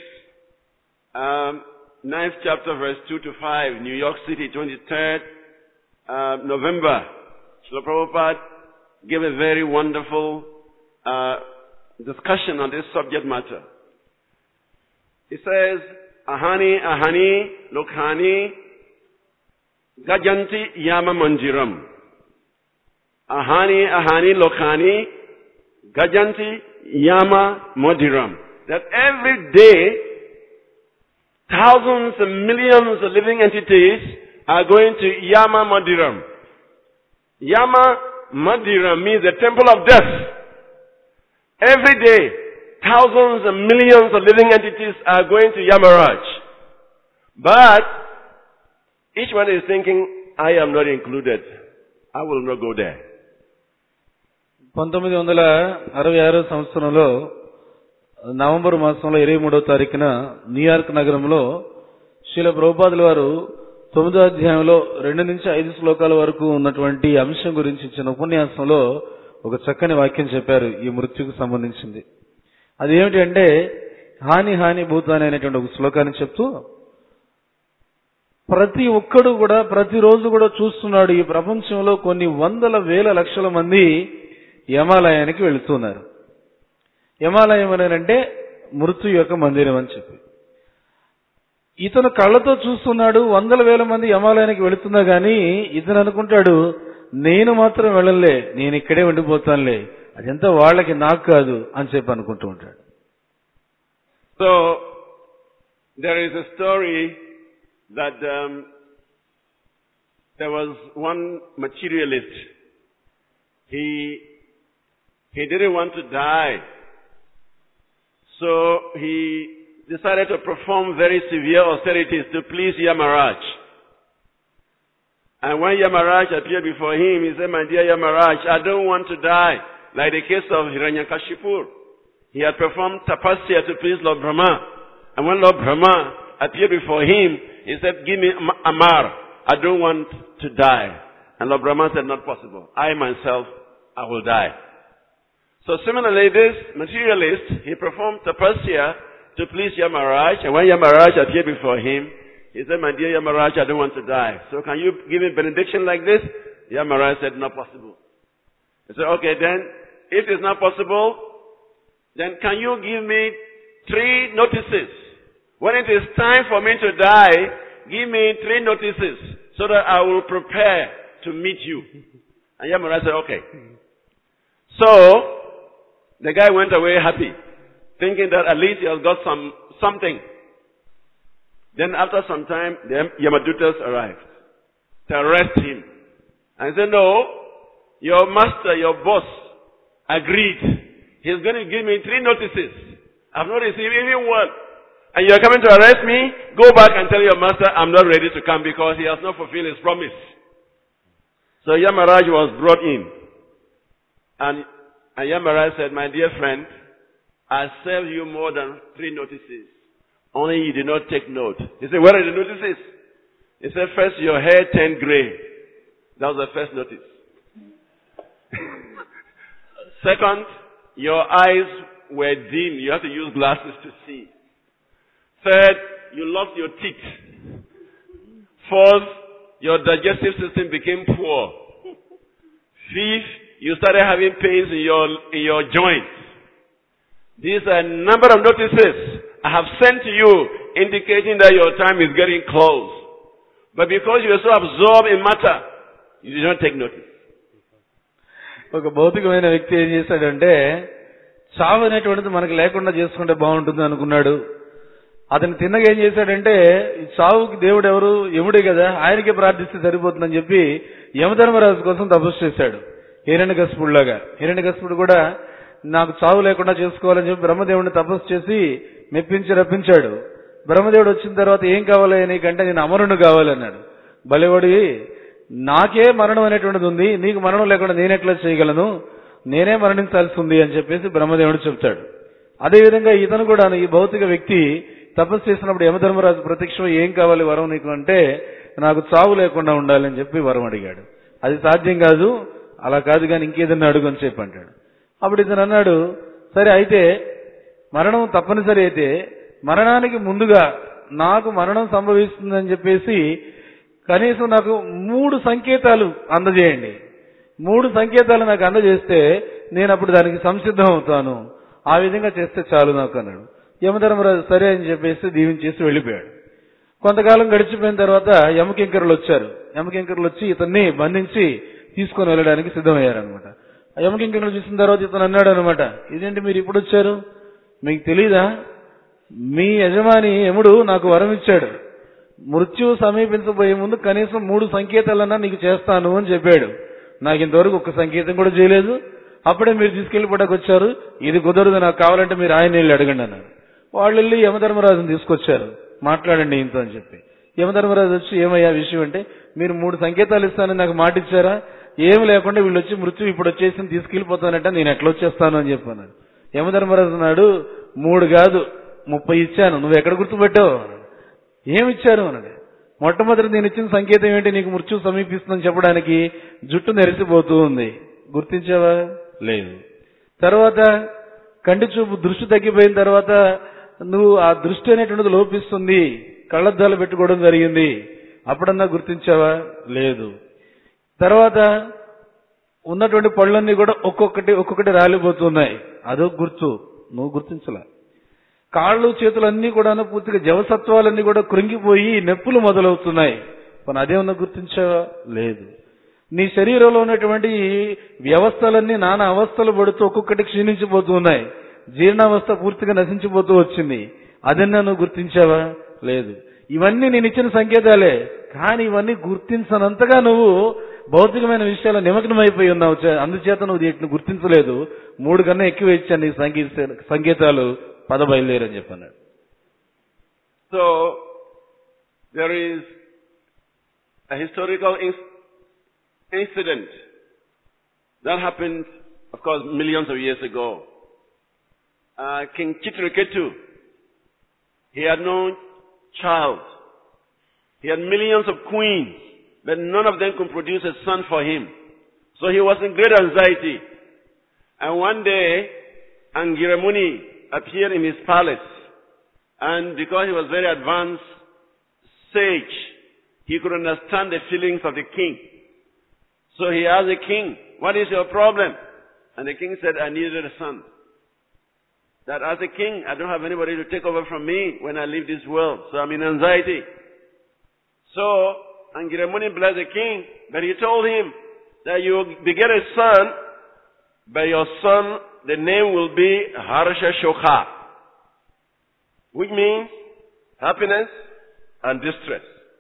9th chapter, verse 2 to 5, New York City, 23rd November, Srila Prabhupada gave a very wonderful discussion on this subject matter. He says, Ahani, ahani, lokhani, gajanti yama manjiram. Ahani, ahani, lokhani, gajanti yama modiram. That every day, thousands and millions of living entities are going to Yama Madiram. Yama Madiram means the temple of death. Every day, thousands and millions of living entities are going to Yamaraj. But each one is thinking, I am not included. I will not go there. 1966 సంవత్సరంలో November మాసంలో 23వ తారీఖున New York నగరంలో శ్రీల ప్రభుపాదుల వారు 9వ అధ్యాయంలో 2 నుంచి 5 శ్లోకాల వరకు ఉన్నటువంటి అంశం గురించి ఇచ్చిన ఉపన్యాసంలో ఒక చక్కని వాక్యం చెప్పారు ఈ మృత్యుకు సంబంధించింది. అది ఏమిటి అంటే, హాని హాని భూతాని అనేటువంటి ఒక శ్లోకాన్ని చెప్తూ, ప్రతి ఒక్కడు కూడా ప్రతిరోజు కూడా చూస్తున్నాడు, ఈ ప్రపంచంలో కొన్ని వందల వేల లక్షల మంది యమాలయానికి వెళుతున్నారు. యమాలయం అంటే మృత్యు యొక్క మందిరం అని చెప్పి ఇతను కళ్ళతో చూస్తున్నాడు, వందల వేల మంది యమాలయానికి వెళుతున్నా గానీ ఇతను అనుకుంటాడు, నేను మాత్రం వెళ్ళలే, నేను ఇక్కడే ఉండిపోతానులే, అదంతా వాళ్ళకి నాకు కాదు అని చెప్పి అనుకుంటూ ఉంటాడు. So there is a story that there was one materialist. He didn't want to die. So he decided to perform very severe austerities to please Yamaraj. And when Yamaraj appeared before him, he said, my dear Yamaraj, I don't want to die. Like the case of Hiranyakashipu. He had performed tapasya to please Lord Brahma. And when Lord Brahma appeared before him, he said, give me Amar. I don't want to die. And Lord Brahma said, not possible. I myself, I will die. So similarly, this materialist, he performed tapasya to please Yamaraj, and when Yamaraj appeared before him, he said, my dear Yamaraj, I don't want to die. So can you give me benediction like this? Yamaraj said, not possible. He said, okay, then, if it's not possible, then can you give me 3 notices? when it is time for me to die, give me 3 notices so that I will prepare to meet you. And Yamara said, okay. So, the guy went away happy, thinking that at least he has got something. Then after some time, the Yamadutas arrived to arrest him. And he said, no, your master, your boss, agreed. He's going to give me 3 notices. I've not received even one. And you're coming to arrest me? Go back and tell your master I'm not ready to come because he has not fulfilled his promise. So Yamaraj was brought in. And Yamaraj said, my dear friend, I served you more than 3 notices. Only you did not take note. He said, what are the notices? He said, first, your hair turned gray. That was the first notice. Second, your eyes were dim. You have to use glasses to see. Third, you lost your teeth. Fourth, your digestive system became poor. Fifth, you started having pains in your joints. These are a number of notices I have sent to you indicating that your time is getting close. But because you are so absorbed in matter, you did not take notice. ఒక భౌతికమైన వ్యక్తి ఏం చేశాడంటే చావు అనేటువంటిది మనకు లేకుండా చేసుకుంటే బాగుంటుంది అనుకున్నాడు. అతను తిన్నగా ఏం చేశాడంటే ఈ చావుకి దేవుడు ఎవరు? యముడే కదా, ఆయనకే ప్రార్థిస్తే సరిపోతుందని చెప్పి యమధర్మరాజు కోసం తపస్సు చేశాడు. హిరణ్యకశిపుడిలాగా. హిరణ్యకశిపుడు కూడా నాకు చావు లేకుండా చేసుకోవాలని చెప్పి బ్రహ్మదేవుడిని తపస్సు చేసి మెప్పించి రప్పించాడు. బ్రహ్మదేవుడు వచ్చిన తర్వాత ఏం కావాలి నీకంటే నేను అమరుడు కావాలన్నాడు. బలివాడి నాకే మరణం అనేటువంటిది ఉంది, నీకు మరణం లేకుండా నేనెట్లా చేయగలను, నేనే మరణించాల్సి ఉంది అని చెప్పేసి బ్రహ్మదేవుడు చెప్తాడు. అదేవిధంగా ఇతను కూడా ఈ భౌతిక వ్యక్తి తపస్సు చేసినప్పుడు యమధర్మరాజు ప్రత్యక్షం ఏం కావాలి వరం నీకు అంటే నాకు చావు లేకుండా ఉండాలని చెప్పి వరం అడిగాడు. అది సాధ్యం కాదు, అలా కాదు కానీ ఇంకేదన్నా అడుగు అని చెప్పి అంటాడు. అప్పుడు ఇతను అన్నాడు, సరే అయితే మరణం తప్పనిసరి అయితే మరణానికి ముందుగా నాకు మరణం సంభవిస్తుందని చెప్పేసి కనీసం నాకు 3 సంకేతాలు అందజేయండి. 3 సంకేతాలు నాకు అందజేస్తే నేను అప్పుడు దానికి సంసిద్ధం అవుతాను. ఆ విధంగా చేస్తే చాలు నాకు అన్నాడు. యమధర్మరాజు సరే అని చెప్పేసి దీవించేసి వెళ్ళిపోయాడు. కొంతకాలం గడిచిపోయిన తర్వాత యమకింకరులు వచ్చారు. యమకింకరులు వచ్చి ఇతన్ని బంధించి తీసుకొని వెళ్ళడానికి సిద్ధమయ్యారనమాట. యమకింకరులు చూసిన తర్వాత ఇతను అన్నాడు అనమాట, ఇదేంటి మీరు ఇప్పుడు వచ్చారు, మీకు తెలీదా మీ యజమాని యముడు నాకు వరం ఇచ్చాడు, మృత్యువు సమీపించబోయే ముందు కనీసం 3 సంకేతాలన్నా నీకు చేస్తాను అని చెప్పాడు. నాకు ఇంతవరకు 1 సంకేతం కూడా చేయలేదు, అప్పుడే మీరు తీసుకెళ్లిపోవడానికి వచ్చారు, ఇది కుదరదు, నాకు కావాలంటే మీరు ఆయన వెళ్ళి అడగండి అన్నారు. వాళ్ళు వెళ్ళి యమధర్మరాజుని తీసుకొచ్చారు, మాట్లాడండి ఇంతో అని చెప్పి. యమధర్మరాజు వచ్చి ఏమయ్యా విషయం అంటే, మీరు 3 సంకేతాలు ఇస్తానని నాకు మాట ఇచ్చారా, ఏమి లేకుండా వీళ్ళు వచ్చి మృత్యు ఇప్పుడు వచ్చేసి తీసుకెళ్లిపోతానంటే నేను ఎట్లా వచ్చేస్తాను అని చెప్పాను. యమధర్మరాజు అన్నాడు, 3 కాదు 30 ఇచ్చాను, నువ్వు ఎక్కడ గుర్తుపెట్టావు, ఏమిచ్చారు అన్నాడు. మొట్టమొదటి నేను ఇచ్చిన సంకేతం ఏంటి, నీకు మృత్యు సమీపిస్తుందని చెప్పడానికి జుట్టు నెరిసిపోతూ ఉంది, గుర్తించావా? లేదు. తర్వాత కంటి చూపు దృష్టి తగ్గిపోయిన తర్వాత నువ్వు ఆ దృష్టి అనేటువంటిది లోపిస్తుంది, కళ్ళద్దాలు పెట్టుకోవడం జరిగింది, అప్పుడన్నా గుర్తించావా? లేదు. తర్వాత ఉన్నటువంటి పళ్ళన్నీ కూడా ఒక్కొక్కటి రాలిపోతున్నాయి, అదొక గుర్తు, నువ్వు గుర్తించలే. కాళ్ళు చేతులన్నీ కూడా పూర్తిగా జవసత్వాలన్నీ కూడా కృంగిపోయి నొప్పులు మొదలవుతున్నాయి, కానీ అదేమన్నా గుర్తించావా? లేదు. నీ శరీరంలో ఉన్నటువంటి వ్యవస్థలన్నీ నానా అవస్థలు పడుతూ ఒక్కొక్కటి క్షీణించిపోతున్నాయి, జీర్ణావస్థ పూర్తిగా నశించిపోతూ వచ్చింది, అదన్నా నువ్వు గుర్తించావా? లేదు. ఇవన్నీ నేను ఇచ్చిన సంకేతాలే, కానీ ఇవన్నీ గుర్తించనంతగా నువ్వు భౌతికమైన విషయాలు నిమగ్నమైపోయి ఉన్నావు, అందుచేత నువ్వు వీటిని గుర్తించలేదు. 3 కన్నా ఎక్కువ ఇచ్చాను నీ సంకేతాలు, పద బయలుదేరని చెప్పాను. So, there is a historical incident that happened, of course, millions of years ago. King Chitraketu, he had no child. He had millions of queens, but none of them could produce a son for him. So he was in great anxiety. And one day, Angiramuni appeared in his palace. And because he was very advanced sage, he could understand the feelings of the king. So he asked the king, what is your problem? And the king said, I needed a son. that as a king, I don't have anybody to take over from me when I leave this world. So I'm in anxiety. So, Angiramuni blessed the king, but he told him that you will beget a son, but your son, the name will be Harsha Shokha, which means happiness and distress.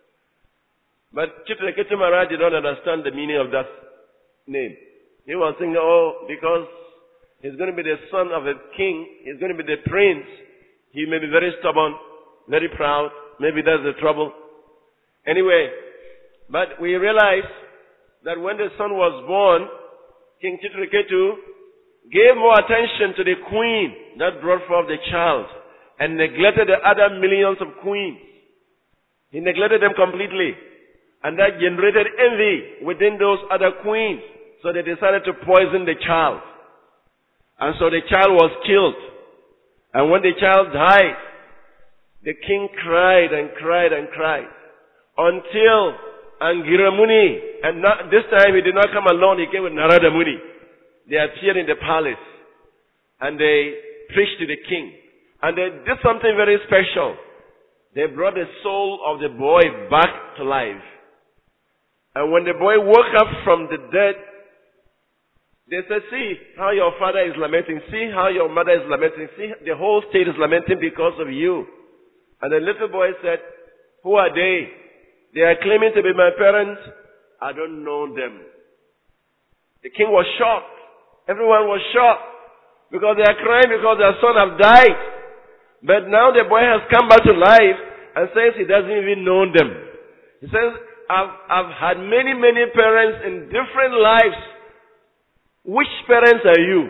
But Chitraketu Maharaj did not understand the meaning of that name. He was thinking, because he's going to be the son of a king, he's going to be the prince, he may be very stubborn, very proud, maybe that's the trouble. Anyway, but we realize that when the son was born, King Chitraketu gave more attention to the queen that brought forth the child and neglected the other millions of queens. He neglected them completely. And that generated envy within those other queens. So they decided to poison the child. And so the child was killed. And when the child died, the king cried and cried and cried. Until Angiramuni, and this time he did not come alone, he came with Narada Muni. They appeared in the palace. And they preached to the king. And they did something very special. They brought the soul of the boy back to life. And when the boy woke up from the dead, they said, see how your father is lamenting. See how your mother is lamenting. See, the whole state is lamenting because of you. And the little boy said, who are they? They are claiming to be my parents. I don't know them. The king was shocked. Everyone was shocked. Because they are crying because their son have died. But now the boy has come back to life and says he doesn't even know them. He says, I've had many parents in different lives. Which parents are you?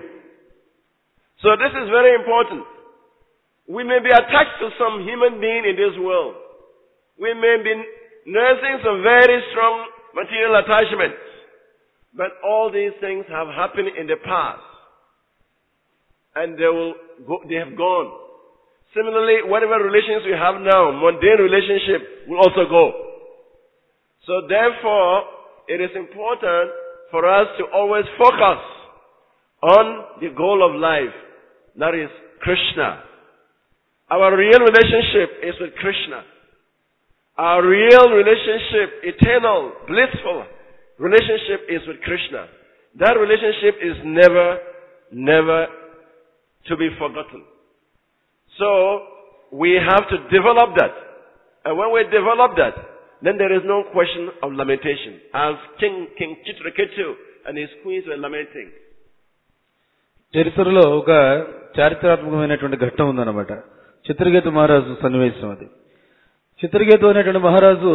So this is very important. We may be attached to some human being in this world. We may be nursing some very strong material attachments. But all these things have happened in the past. And they have gone. Similarly, whatever relations we have now, mundane relationship will also go. So therefore, it is important for us to always focus on the goal of life. That is Krishna. Our real relationship is with Krishna. Our real relationship, eternal, blissful relationship is with Krishna. That relationship is never to be forgotten. So, we have to develop that. And when we develop that, then there is no question of lamentation. As King Chitraketu and his queens were lamenting. చరిత్రలో ఒక చారిత్రాత్మకమైనటువంటి ఘట్టం ఉందన్నమాట. చిత్రకేతు మహారాజు సన్నివేశం అది. చిత్రకేతు అనేటువంటి మహారాజు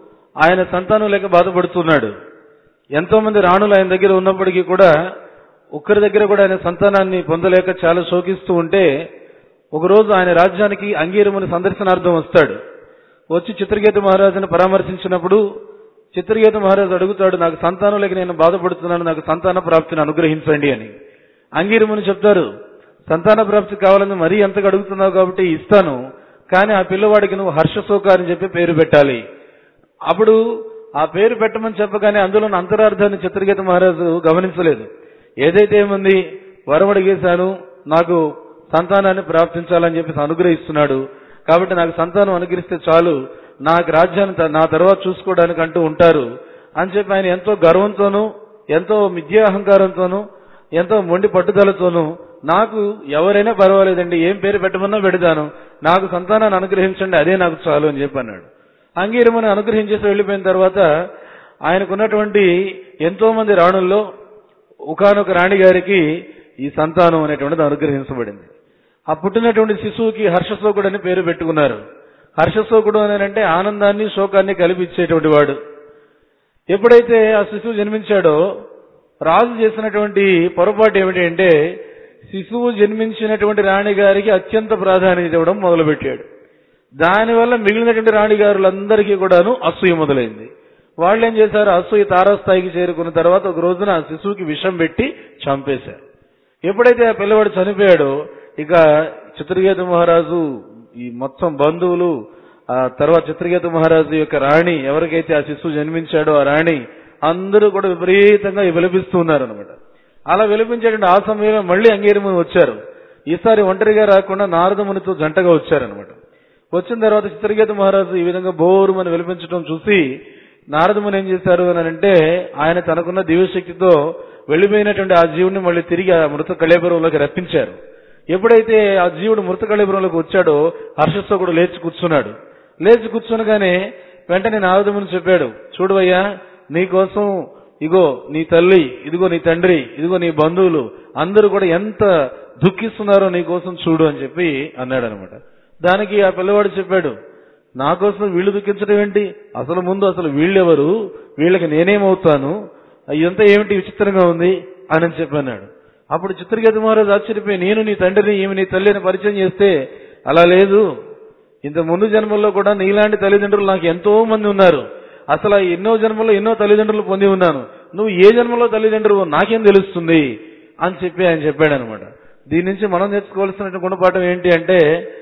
ఆయన సంతానం లేక బాధపడుతున్నాడు. ఎంతో మంది రాణులు ఆయన దగ్గర ఉన్నప్పటికీ కూడా ఒక్కరి దగ్గర కూడా ఆయన సంతానాన్ని పొందలేక చాలా శోకిస్తూ ఉంటే ఒకరోజు ఆయన రాజ్యానికి అంగీరముని సందర్శనార్థం వస్తాడు. వచ్చి చిత్రకేతు మహారాజును పరామర్శించినప్పుడు చిత్రకేతు మహారాజు అడుగుతాడు, నాకు సంతానం లేక నేను బాధపడుతున్నాను, నాకు సంతాన ప్రాప్తిని అనుగ్రహించండి అని. అంగీరముని చెప్తారు, సంతాన ప్రాప్తి కావాలని మరీ ఎంతగా అడుగుతున్నావు కాబట్టి ఇస్తాను, కానీ ఆ పిల్లవాడికి నువ్వు హర్షశోక అని చెప్పి పేరు పెట్టాలి. అప్పుడు ఆ పేరు పెట్టమని చెప్పగానే అందులోని అంతరార్థాన్ని చిత్రకేతు మహారాజు గమనించలేదు. ఏదైతే ఏముంది, వరం అడిగేశాను, నాకు సంతానాన్ని ప్రాప్తించాలని చెప్పేసి అనుగ్రహిస్తున్నాడు, కాబట్టి నాకు సంతానం అనుగ్రహిస్తే చాలు, నాకు రాజ్యాన్ని నా తర్వాత చూసుకోవడానికి అంటూ ఉంటారు అని చెప్పి ఆయన ఎంతో గర్వంతోనూ ఎంతో విద్యాహంకారంతోనూ ఎంతో మొండి పట్టుదలతోనూ నాకు ఎవరైనా పర్వాలేదండి, ఏం పేరు పెట్టమన్నా పెడతాను, నాకు సంతానాన్ని అనుగ్రహించండి, అదే నాకు చాలు అని చెప్పి అన్నాడు. అంగీరముని అనుగ్రహించేసి వెళ్ళిపోయిన తర్వాత ఆయనకున్నటువంటి ఎంతో మంది రాణుల్లో ఒకానొక రాణి గారికి ఈ సంతానం అనేటువంటిది అనుగ్రహించబడింది. ఆ పుట్టినటువంటి శిశువుకి హర్షశోకుడు అని పేరు పెట్టుకున్నారు. హర్షశోకుడు అని అంటే ఆనందాన్ని శోకాన్ని కలిపిచ్చేటువంటి వాడు. ఎప్పుడైతే ఆ శిశువు జన్మించాడో రాజు చేసినటువంటి పొరపాటు ఏమిటి అంటే శిశువు జన్మించినటువంటి రాణి గారికి అత్యంత ప్రాధాన్యత ఇవ్వడం మొదలుపెట్టాడు. దానివల్ల మిగిలినటువంటి రాణిగారులందరికీ కూడాను అసూయ మొదలైంది. వాళ్ళు ఏం చేశారు, అసూయ తారాస్థాయికి చేరుకున్న తర్వాత ఒక రోజున ఆ శిశువుకి విషం పెట్టి చంపేశారు. ఎప్పుడైతే ఆ పిల్లవాడు చనిపోయాడో ఇక చిత్రకేతు మహారాజు ఈ మొత్తం బంధువులు ఆ తర్వాత చిత్రకేతు మహారాజు యొక్క రాణి ఎవరికైతే ఆ శిశువు జన్మించాడో ఆ రాణి అందరూ కూడా విపరీతంగా విలపిస్తూ ఉన్నారనమాట. అలా విలపించేటువంటి ఆ సమయంలో మళ్ళీ అంగీరముని వచ్చారు. ఈసారి ఒంటరిగా రాకుండా నారద మునితో జంటగా వచ్చారనమాట. వచ్చిన తర్వాత చిత్రకేతు మహారాజు ఈ విధంగా బోరుమని విలిపించడం చూసి నారదముని ఏం చేశారు అని అంటే, ఆయన తనకున్న దివ్యశక్తితో వెళ్లిపోయినటువంటి ఆ జీవుడిని మళ్ళీ తిరిగి ఆ మృత కళేబరంలోకి రప్పించారు. ఎప్పుడైతే ఆ జీవుడు మృత కళేబరంలోకి వచ్చాడో హర్షశోకుడు లేచి కూర్చున్నాడు. లేచి కూర్చునగానే వెంటనే నారదముని చెప్పాడు, చూడవయ్యా, నీకోసం ఇగో నీ తల్లి, ఇదిగో నీ తండ్రి, ఇదిగో నీ బంధువులు అందరూ కూడా ఎంత దుఃఖిస్తున్నారో నీకోసం చూడు అని చెప్పి అన్నాడు అనమాట. దానికి ఆ పిల్లవాడు చెప్పాడు, నా కోసం వీళ్ళు దుఃఖించడం ఏంటి, అసలు వీళ్ళెవరు, వీళ్ళకి నేనేమవుతాను, ఇదంతా ఏమిటి విచిత్రంగా ఉంది అని చెప్పన్నాడు. అప్పుడు చిత్రకేతు మహారాజు ఆశ్చర్యపోయి, నేను నీ తండ్రిని ఈమె నీ తల్లిని పరిచయం చేస్తే, అలా లేదు, ఇంత ముందు జన్మల్లో కూడా నీలాంటి తల్లిదండ్రులు నాకు ఎంతో మంది ఉన్నారు, అసలు ఎన్నో జన్మల్లో ఎన్నో తల్లిదండ్రులు పొంది ఉన్నాను, నువ్వు ఏ జన్మలో తల్లిదండ్రులు నాకేం తెలుస్తుంది అని చెప్పి ఆయన చెప్పాడు అనమాట. దీని నుంచి మనం నేర్చుకోవాల్సిన గుణపాఠం ఏంటి అంటే,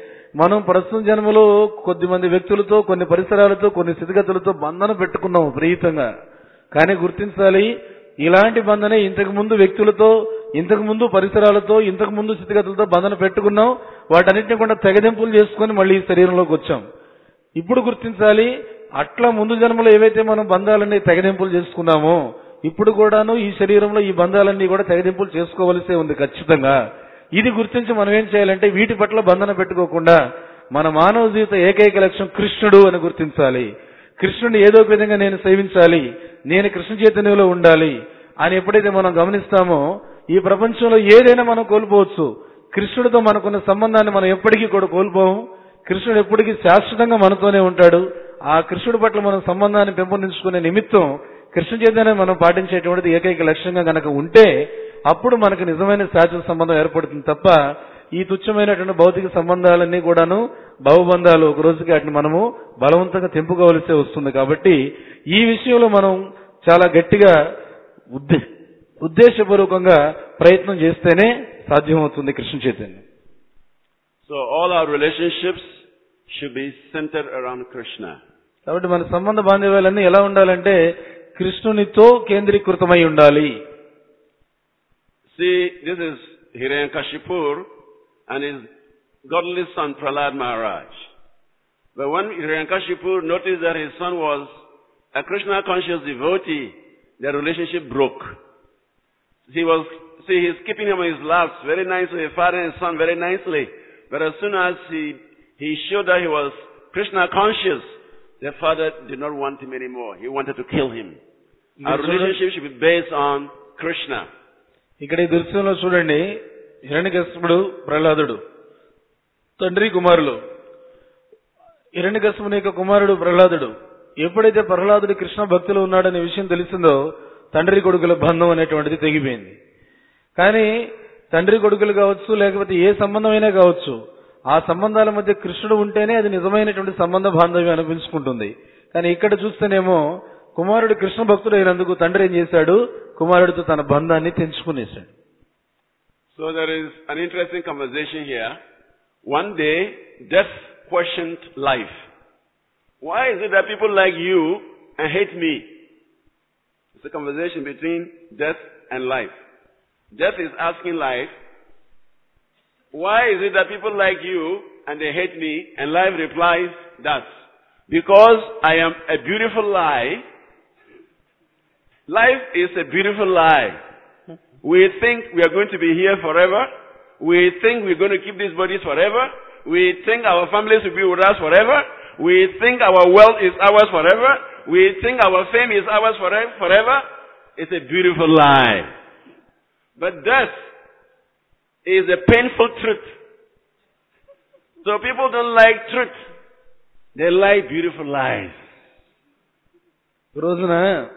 మనం ప్రస్తుత జన్మలో కొద్దిమంది వ్యక్తులతో, కొన్ని పరిసరాలతో, కొన్ని స్థితిగతులతో బంధన పెట్టుకున్నాం ప్రీతంగా. కానీ గుర్తించాలి, ఇలాంటి బంధనే ఇంతకు ముందు వ్యక్తులతో, ఇంతకు ముందు పరిసరాలతో, ఇంతకు ముందు స్థితిగతులతో బంధన పెట్టుకున్నాం. వాటన్నిటిని కూడా తెగదెంపులు చేసుకుని మళ్ళీ ఈ శరీరంలోకి వచ్చాం. ఇప్పుడు గుర్తించాలి, అట్లా ముందు జన్మలో ఏవైతే మనం బంధాలన్నీ తెగదెంపులు చేసుకున్నామో, ఇప్పుడు కూడాను ఈ శరీరంలో ఈ బంధాలన్నీ కూడా తెగదెంపులు చేసుకోవలసే ఉంది ఖచ్చితంగా. ఇది గుర్తించి మనం ఏం చేయాలంటే, వీటి పట్ల బంధన పెట్టుకోకుండా మన మానవ జీవిత ఏకైక లక్ష్యం కృష్ణుడు అని గుర్తించాలి. కృష్ణుడిని ఏదో ఒక విధంగా నేను సేవించాలి, నేను కృష్ణ చైతన్యంలో ఉండాలి అని ఎప్పుడైతే మనం గమనిస్తామో, ఈ ప్రపంచంలో ఏదైనా మనం కోల్పోవచ్చు, కృష్ణుడితో మనకున్న సంబంధాన్ని మనం ఎప్పటికీ కూడా కోల్పోము. కృష్ణుడు ఎప్పటికీ శాశ్వతంగా మనతోనే ఉంటాడు. ఆ కృష్ణుడి పట్ల మనం సంబంధాన్ని పెంపొందించుకునే నిమిత్తం కృష్ణ చైతన్యం మనం పాటించేటువంటిది ఏకైక లక్ష్యంగా గనక ఉంటే, అప్పుడు మనకు నిజమైన శాశ్వత సంబంధం ఏర్పడుతుంది తప్ప, ఈ తుచ్చమైనటువంటి భౌతిక సంబంధాలన్నీ కూడాను భవబంధాలు, ఒక రోజుకి వాటిని మనము బలవంతంగా తెంపుకోవలసే వస్తుంది. కాబట్టి ఈ విషయంలో మనం చాలా గట్టిగా ఉద్దేశపూర్వకంగా ప్రయత్నం చేస్తేనే సాధ్యమవుతుంది కృష్ణ చైతన్యం. So all our relationships should be centered around Krishna. కాబట్టి మన సంబంధ బాంధవ్యాలన్నీ ఎలా ఉండాలంటే కృష్ణునితో కేంద్రీకృతమై ఉండాలి. See, this is Hiranyakashipu and his godly son Prahlad Maharaj. But when Hiranyakashipu noticed that his son was a Krishna conscious devotee, their relationship broke. He's keeping him in his laps very nicely, father and son very nicely. But as soon as he showed that he was Krishna conscious, the father did not want him anymore. He wanted to kill him. Our relationship should be based on Krishna. ఇక్కడ ఈ దృశ్యంలో చూడండి, హిరణ్యకశిపుడు, ప్రహ్లాదుడు తండ్రి కుమారులు. హిరణ్యకశిపుని యొక్క కుమారుడు ప్రహ్లాదుడు. ఎప్పుడైతే ప్రహ్లాదుడు కృష్ణ భక్తిలో ఉన్నాడనే విషయం తెలిసిందో, తండ్రి కొడుకుల బంధం అనేటువంటిది తెగిపోయింది. కానీ తండ్రి కొడుకులు కావచ్చు, లేకపోతే ఏ సంబంధమైనా కావచ్చు, ఆ సంబంధాల మధ్య కృష్ణుడు ఉంటేనే అది నిజమైనటువంటి సంబంధ బాంధవ్యం అనిపించుకుంటుంది. కానీ ఇక్కడ చూస్తేనేమో కుమారుడు కృష్ణ భక్తుడు అయినందుకు తండ్రి ఏం చేశాడు, కుమారుడితో తన బంధాన్ని తెంచుకునేశాడు. So there is an interesting conversation here. One day, death questioned life. Why is it that people like you and hate me? It's a conversation between death and life. Death is asking life, why is it that people like you and they hate me? And life replies, thus, because I am a beautiful lie. Life is a beautiful lie. We think we are going to be here forever. We think we're going to keep these bodies forever. We think our families will be with us forever. We think our wealth is ours forever. We think our fame is ours forever. It's a beautiful lie. But death is a painful truth. So people don't like truth. They like beautiful lies. రోజున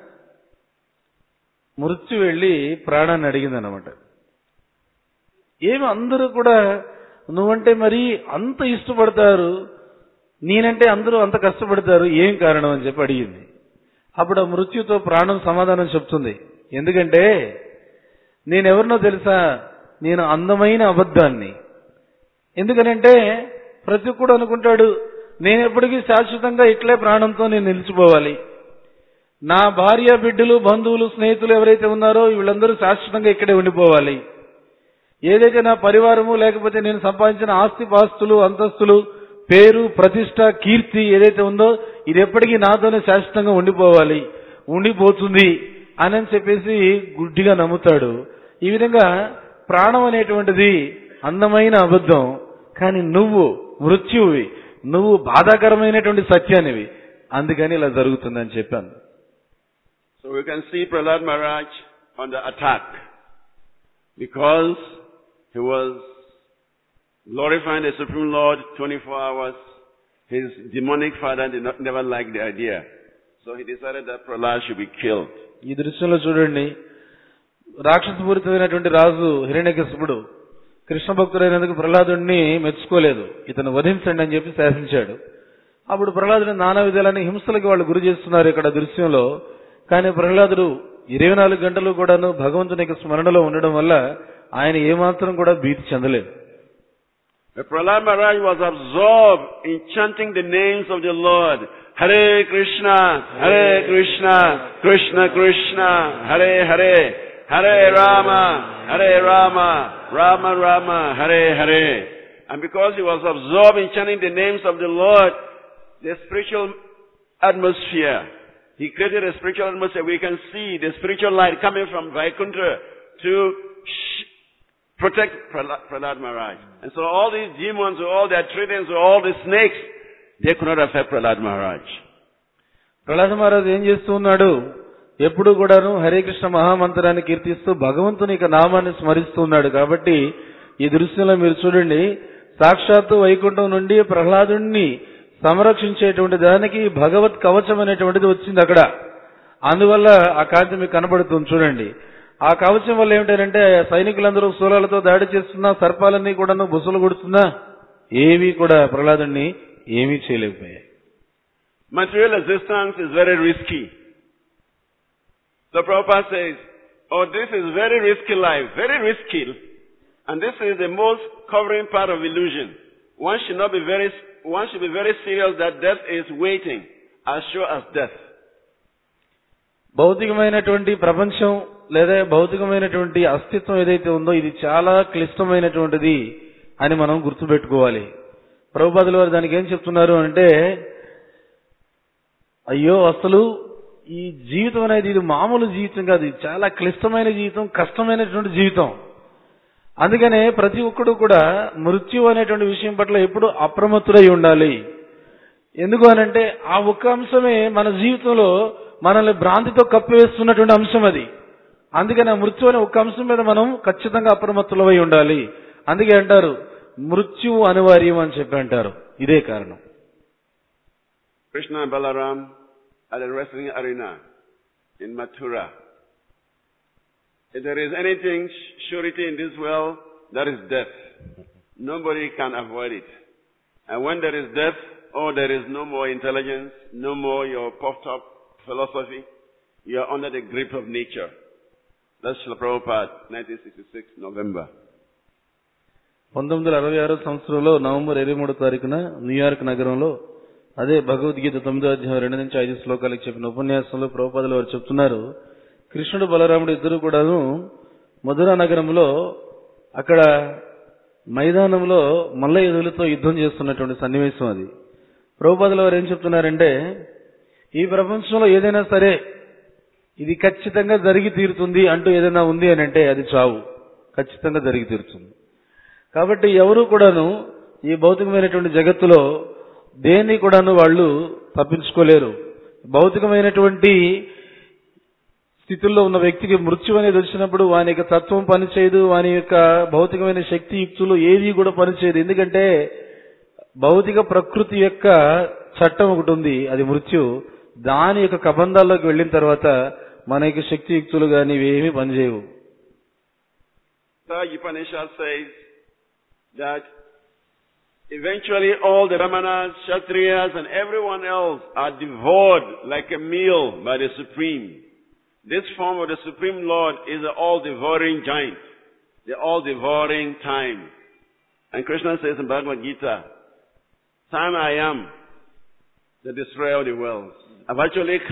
మృత్యు వెళ్లి ప్రాణాన్ని అడిగిందన్నమాట. ఏమి అందరూ కూడా నువ్వంటే మరి అంత ఇష్టపడతారు, నేనంటే అందరూ అంత కష్టపడతారు, ఏం కారణం అని చెప్పి అడిగింది. అప్పుడు ఆ మృత్యుతో ప్రాణం సమాధానం చెప్తుంది. ఎందుకంటే నేనెవరినో తెలుసా, నేను అందమైన అబద్ధాన్ని. ఎందుకనంటే ప్రతి ఒక్కడు అనుకుంటాడు, నేను ఎప్పటికీ శాశ్వతంగా ఇట్లే ప్రాణంతో నేను నిలిచిపోవాలి, నా భార్య బిడ్డలు బంధువులు స్నేహితులు ఎవరైతే ఉన్నారో వీళ్ళందరూ శాశ్వతంగా ఇక్కడే ఉండిపోవాలి, ఏదైతే నా పరివారము లేకపోతే నేను సంపాదించిన ఆస్తి పాస్తులు అంతస్తులు పేరు ప్రతిష్ట కీర్తి ఏదైతే ఉందో ఇది ఎప్పటికీ నాతోనే శాశ్వతంగా ఉండిపోతుంది అని చెప్పేసి గుడ్డిగా నమ్ముతాడు. ఈ విధంగా ప్రాణం అనేటువంటిది అందమైన అబద్ధం, కానీ నువ్వు మృత్యువి, నువ్వు బాధాకరమైనటువంటి సత్యానివి, అందుకని ఇలా జరుగుతుందని చెప్పాను. So we can see Prahlad Maharaj on the attack because he was glorifying the Supreme Lord 24 hours. His demonic father never liked the idea. So he decided that Prahlad should be killed. ఈ దృశ్యంలో చూడండి, రాక్షసపూరితమైనటువంటి రాజు హిరణ్యకశిపుడు కృష్ణ భక్తుడైనందుకు ప్రహ్లాదుడిని మెచ్చుకోలేదు. ఇతను వధించండి అని చెప్పి శాసించాడు. అప్పుడు ప్రహ్లాదుని నానా విధాలని హింసలకు వాళ్ళు గురి చేస్తున్నారు ఇక్కడ దృశ్యంలో. కానీ ప్రహ్లాదుడు 24 గంటలు కూడాను భగవంతుని యొక్క స్మరణలో ఉండడం వల్ల ఆయన ఏమాత్రం కూడా భీతి చెందలేదు. Prahlad Maharaj was absorbed in chanting the names of the Lord. Hare Krishna, Krishna Krishna, Hare Hare, Hare Rama, Rama Rama, Hare Hare. And because he was absorbed in chanting the names of the Lord, the spiritual atmosphere, he created a spiritual atmosphere. We can see the spiritual light coming from Vaikuntha to protect Prahlad Maharaj. And so all these demons, all their tridents, all the snakes, they could not affect Prahlad Maharaj. Prahlada మహారాజు ఏం చేస్తూ ఉన్నాడు? ఎప్పుడు కూడాను హరే కృష్ణ మహామంత్రాన్ని కీర్తిస్తూ భగవంతుని యొక్క నామాన్ని స్మరిస్తూ ఉన్నాడు. కాబట్టి ఈ దృశ్యంలో మీరు చూడండి, సాక్షాత్తు వైకుంఠం నుండి ప్రహ్లాదుణ్ణి సంరక్షించేటువంటి దానికి భగవత్ కవచం అనేటువంటిది వచ్చింది అక్కడ. అందువల్ల ఆ కాంతి మీకు కనబడుతుంది చూడండి. ఆ కవచం వల్ల ఏమిటంటే సైనికులందరూ శూలాలతో దాడి చేస్తున్నా, సర్పాలన్నీ కూడా బుసలు కొడుతున్నా ఏవి కూడా ప్రహ్లాదుణ్ణి ఏమీ చేయలేకపోయాయి. Material existence is very risky. So Prabhupada says, oh, this is very risky life, very risky. And this is the most covering part of illusion. One should be very serious that death is waiting, as sure as death. భౌతికమైనటువంటి ప్రపంచం లేదా భౌతికమైనటువంటి అస్తిత్వం ఏదైతే ఉందో ఇది చాలా క్లిష్టమైనటువంటిది అని మనం గుర్తుపెట్టుకోవాలి. ప్రభుపాదుల వారు దానికి ఏం చెప్తున్నారు అంటే, అయ్యో అసలు ఈ జీవితం అనేది ఇది మామూలు జీవితం కాదు, ఇది చాలా క్లిష్టమైన జీవితం, కష్టమైనటువంటి జీవితం. అందుకనే ప్రతి ఒక్కడు కూడా మృత్యు అనేటువంటి విషయం పట్ల ఎప్పుడు అప్రమత్తుడై ఉండాలి. ఎందుకు అనంటే ఆ ఒక్క అంశమే మన జీవితంలో మనల్ని భ్రాంతితో కప్పివేస్తున్నటువంటి అంశం అది. అందుకని ఆ మృత్యు అనే ఒక్క అంశం మీద మనం ఖచ్చితంగా అప్రమత్తులై ఉండాలి. అందుకే అంటారు మృత్యు అనివార్యం అని చెప్పి అంటారు. ఇదే కారణం. Krishna and Balaram at the wrestling arena in Mathura. If there is anything surety in this world, that is death. Nobody can avoid it. And when there is death, there is no more intelligence, no more your puffed up philosophy. You are under the grip of nature. That's Srila Prabhupada, 1966, November. 1966 సంవత్సరంలో November 23వ తారీఖున New York నగరంలో అదే భగవద్గీత 9వ అధ్యాయం 2 నుంచి 5 శ్లోకాలకు చెప్పిన ఉపన్యాసంలో ప్రభుపాదుల వారు చెప్తున్నారు, కృష్ణుడు బలరాముడు ఇద్దరు కూడాను మధురా నగరంలో అక్కడ మైదానంలో మల్ల యోధులతో యుద్ధం చేస్తున్నటువంటి సన్నివేశం అది. ప్రభుపాదుల వారు ఏం చెప్తున్నారంటే, ఈ ప్రపంచంలో ఏదైనా సరే ఇది ఖచ్చితంగా జరిగి తీరుతుంది అంటూ ఏదైనా ఉంది అని అంటే అది చావు. ఖచ్చితంగా జరిగి తీరుతుంది. కాబట్టి ఎవరు కూడాను ఈ భౌతికమైనటువంటి జగత్తులో దేన్ని కూడాను వాళ్ళు తప్పించుకోలేరు. భౌతికమైనటువంటి స్థితుల్లో ఉన్న వ్యక్తికి మృత్యు అనేది వచ్చినప్పుడు వాని యొక్క తత్వం పనిచేయదు, వాని యొక్క భౌతికమైన శక్తి యుక్తులు ఏది కూడా పనిచేయదు. ఎందుకంటే భౌతిక ప్రకృతి యొక్క చట్టం ఒకటి ఉంది, అది మృత్యు. దాని యొక్క కబంధాల్లోకి వెళ్ళిన తర్వాత మన యొక్క శక్తి యుక్తులు కానీ ఇవేమీ పనిచేయవు. Upanishad says that eventually all the Brahmanas, Kshatriyas and everyone else are devoured like a meal by the Supreme. This form of the Supreme Lord is the all-devouring giant, the all-devouring time. And Krishna says in Bhagavad Gita, time I am the destroyer of the world. I've actually come to destroy everyone else except for the Pandavas.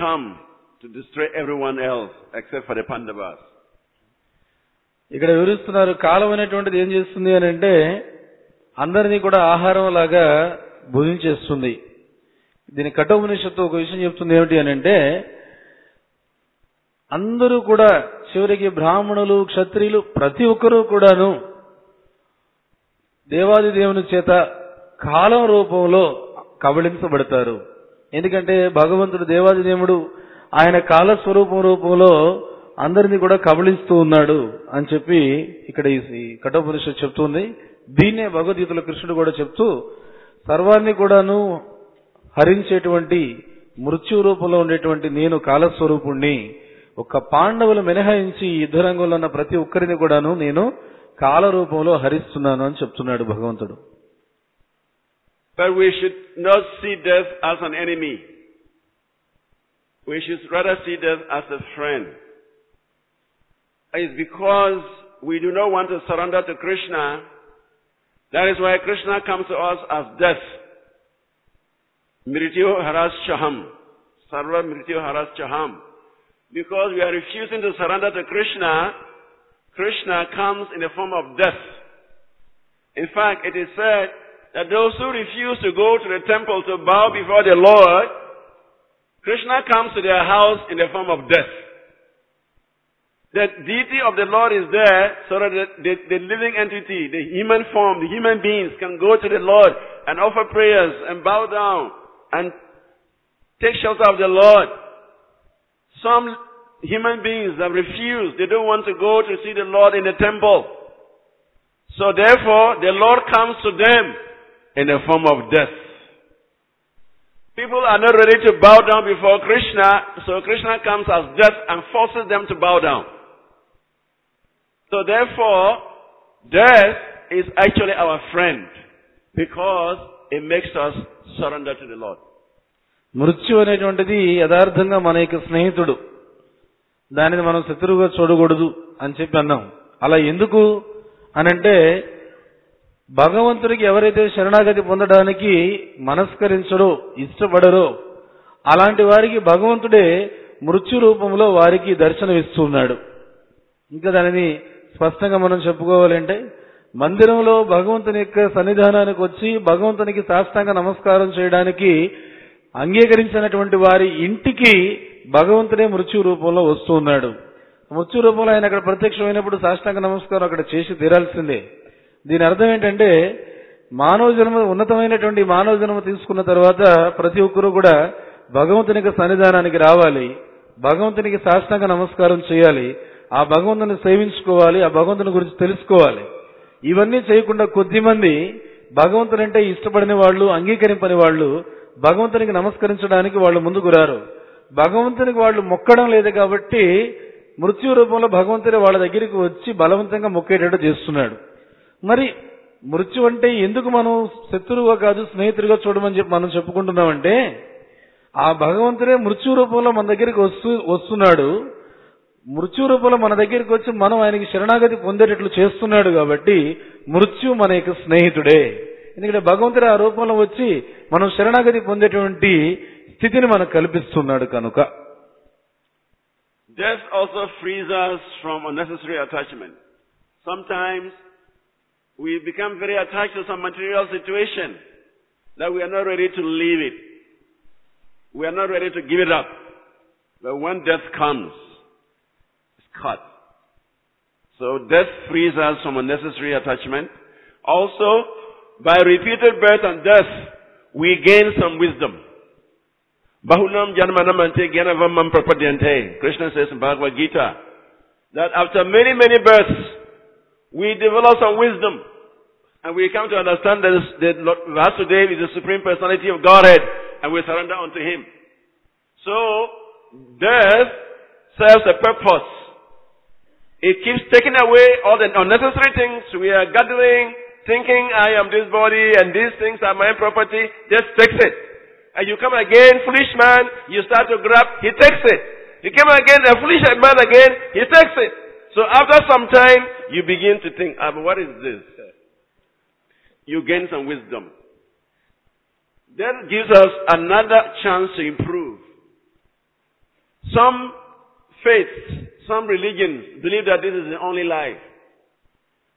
ఇక్కడ వివరిస్తున్నారు, కాలం అనేటువంటిది ఏం చేస్తుంది అని అంటే అందరినీ కూడా ఆహారం లాగా భుజించేస్తుంది. దీని కఠోపనిషత్తు ఒక విషయం చెప్తుంది ఏమిటి అని అంటే, అందరూ కూడా చివరికి బ్రాహ్మణులు, క్షత్రియులు ప్రతి ఒక్కరూ కూడాను దేవాది దేవుని చేత కాలం రూపంలో కబళించబడతారు. ఎందుకంటే భగవంతుడు దేవాది దేవుడు ఆయన కాల స్వరూపం రూపంలో అందరినీ కూడా కబళిస్తూ ఉన్నాడు అని చెప్పి ఇక్కడ ఈ కఠోపనిషత్తు చెప్తుంది. దీన్నే భగవద్గీతలో కృష్ణుడు కూడా చెప్తూ సర్వాన్ని కూడాను హరించేటువంటి మృత్యు రూపంలో ఉండేటువంటి నేను కాలస్వరూపుణ్ణి, ఒక్క పాండవులు మినహాయించి యుద్ధరంగంలో ఉన్న ప్రతి ఒక్కరిని కూడాను నేను కాల రూపంలో హరిస్తున్నాను అని చెప్తున్నాడు భగవంతుడు. But we should not see death as an enemy. We should rather see death as a friend. It's because we do not want to surrender to Krishna. That is why Krishna comes to us as death. Mrityu haraschaham. Sarva mrityu haraschaham. Because we are refusing to surrender to Krishna, Krishna comes in the form of death. In fact, it is said that those who refuse to go to the temple to bow before the Lord, Krishna comes to their house in the form of death. The deity of the Lord is there so that the living entity, the human form, the human beings can go to the Lord and offer prayers and bow down and take shelter of the Lord. Some human beings have refused. They don't want to go to see the Lord in the temple. So therefore, the Lord comes to them in the form of death. People are not ready to bow down before Krishna, so Krishna comes as death and forces them to bow down. So therefore, death is actually our friend because it makes us surrender to the Lord. మృత్యు అనేటువంటిది యథార్థంగా మన యొక్క స్నేహితుడు, దానిని మనం శత్రువుగా చూడకూడదు అని చెప్పి అన్నాం. అలా ఎందుకు అనంటే, భగవంతుడికి ఎవరైతే శరణాగతి పొందడానికి మనస్కరించడో ఇష్టపడరో అలాంటి వారికి భగవంతుడే మృత్యు రూపంలో వారికి దర్శనమిస్తున్నాడు. ఇంకా దానిని స్పష్టంగా మనం చెప్పుకోవాలంటే, మందిరంలో భగవంతుని యొక్క సన్నిధానానికి వచ్చి భగవంతునికి సాష్టాంగ నమస్కారం చేయడానికి అంగీకరించినటువంటి వారి ఇంటికి భగవంతుడే మృత్యు రూపంలో వస్తూ ఉన్నాడు. మృత్యు రూపంలో ఆయన అక్కడ ప్రత్యక్షమైనప్పుడు సాష్టాంగ నమస్కారం అక్కడ చేసి తీరాల్సిందే. దీని అర్థం ఏంటంటే, మానవ జన్మ, ఉన్నతమైనటువంటి మానవ జన్మ తీసుకున్న తర్వాత ప్రతి ఒక్కరూ కూడా భగవంతునికి సన్నిధానానికి రావాలి, భగవంతునికి సాష్టాంగ నమస్కారం చేయాలి, ఆ భగవంతుని సేవించుకోవాలి, ఆ భగవంతుని గురించి తెలుసుకోవాలి. ఇవన్నీ చేయకుండా కొద్దిమంది భగవంతునంటే ఇష్టపడిన వాళ్ళు, అంగీకరింపని వాళ్ళు భగవంతునికి నమస్కరించడానికి వాళ్ళు ముందుకు రారు. భగవంతునికి వాళ్ళు మొక్కడం లేదు కాబట్టి మృత్యు రూపంలో భగవంతుడే వాళ్ళ దగ్గరికి వచ్చి బలవంతంగా మొక్కేటట్టు చేస్తున్నాడు. మరి మృత్యు అంటే ఎందుకు మనం శత్రువుగా కాదు స్నేహితుడిగా చూడమని చెప్పి మనం చెప్పుకుంటున్నామంటే, ఆ భగవంతుడే మృత్యు రూపంలో మన దగ్గరికి వస్తున్నాడు. మృత్యు రూపంలో మన దగ్గరికి వచ్చి మనం ఆయనకి శరణాగతి పొందేటట్లు చేస్తున్నాడు కాబట్టి మృత్యు మన యొక్క స్నేహితుడే. ఎందుకంటే భగవంతుడు ఆ రూపంలో వచ్చి మనం శరణాగతి పొందేటువంటి స్థితిని మనకు కల్పిస్తున్నాడు కనుక. Death also frees us from unnecessary attachment. Sometimes we become very attached to some material situation that we are not ready to leave it. We are not ready to give it up. But when death comes, it's cut. So death frees us from unnecessary attachment. Also, by repeated birth and death, we gain some wisdom. Bahunam janmanamante gyanavamam prapadyante. Krishna says in Bhagavad Gita that after many, many births, we develop some wisdom. And we come to understand that Lord Vasudeva is the Supreme Personality of Godhead, and we surrender unto Him. So, death serves a purpose. It keeps taking away all the unnecessary things we are gathering, thinking I am this body and these things are my property. Just takes it. And you come again, foolish man, you start to grab, he takes it. You come again, a foolish man again, he takes it. So after some time, you begin to think, but what is this? You gain some wisdom. That gives us another chance to improve. Some faiths, some religions believe that this is the only life.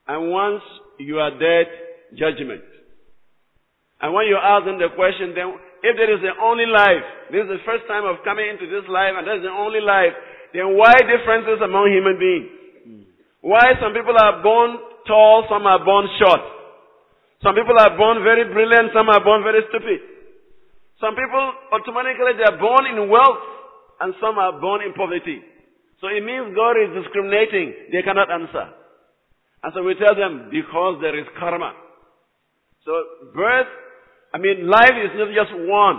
And once you are dead, judgment. And when you ask them the question, then if there is the only life, this is the first time of coming into this life and that is the only life, then why differences among human beings? Why some people are born tall, some are born short? Some people are born very brilliant, some are born very stupid. Some people automatically they are born in wealth and some are born in poverty. So it means God is discriminating. They cannot answer. And so we tell them, because there is karma. So life is not just one.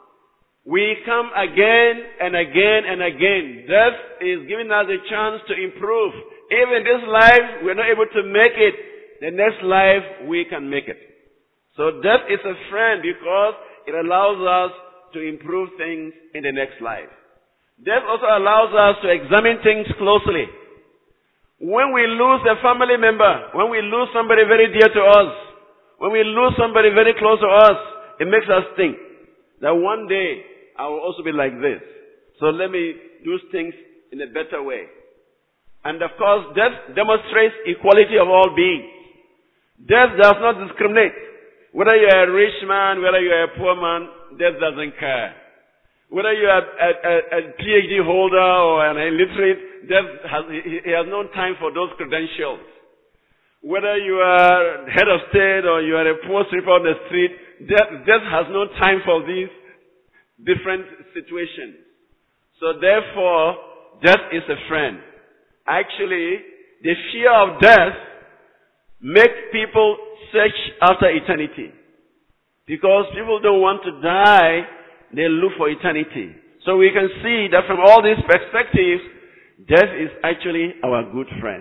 We come again and again and again. Death is giving us a chance to improve. Even this life, we're not able to make it. The next life, we can make it. So death is a friend because it allows us to improve things in the next life. Death also allows us to examine things closely. When we lose a family member, when we lose somebody very dear to us, when we lose somebody very close to us, it makes us think that one day I will also be like this. So let me do things in a better way. And of course, death demonstrates equality of all beings. Death does not discriminate. Whether you are a rich man, whether you are a poor man, death doesn't care. Whether you are a PhD holder or an illiterate, death he has no time for those credentials. Whether you are head of state or you are a poor sweeper on the street, death has no time for these different situations. So therefore, death is a friend. Actually, the fear of death makes people search after eternity. Because people don't want to die, they look for eternity. So we can see that from all these perspectives, death is actually our good friend.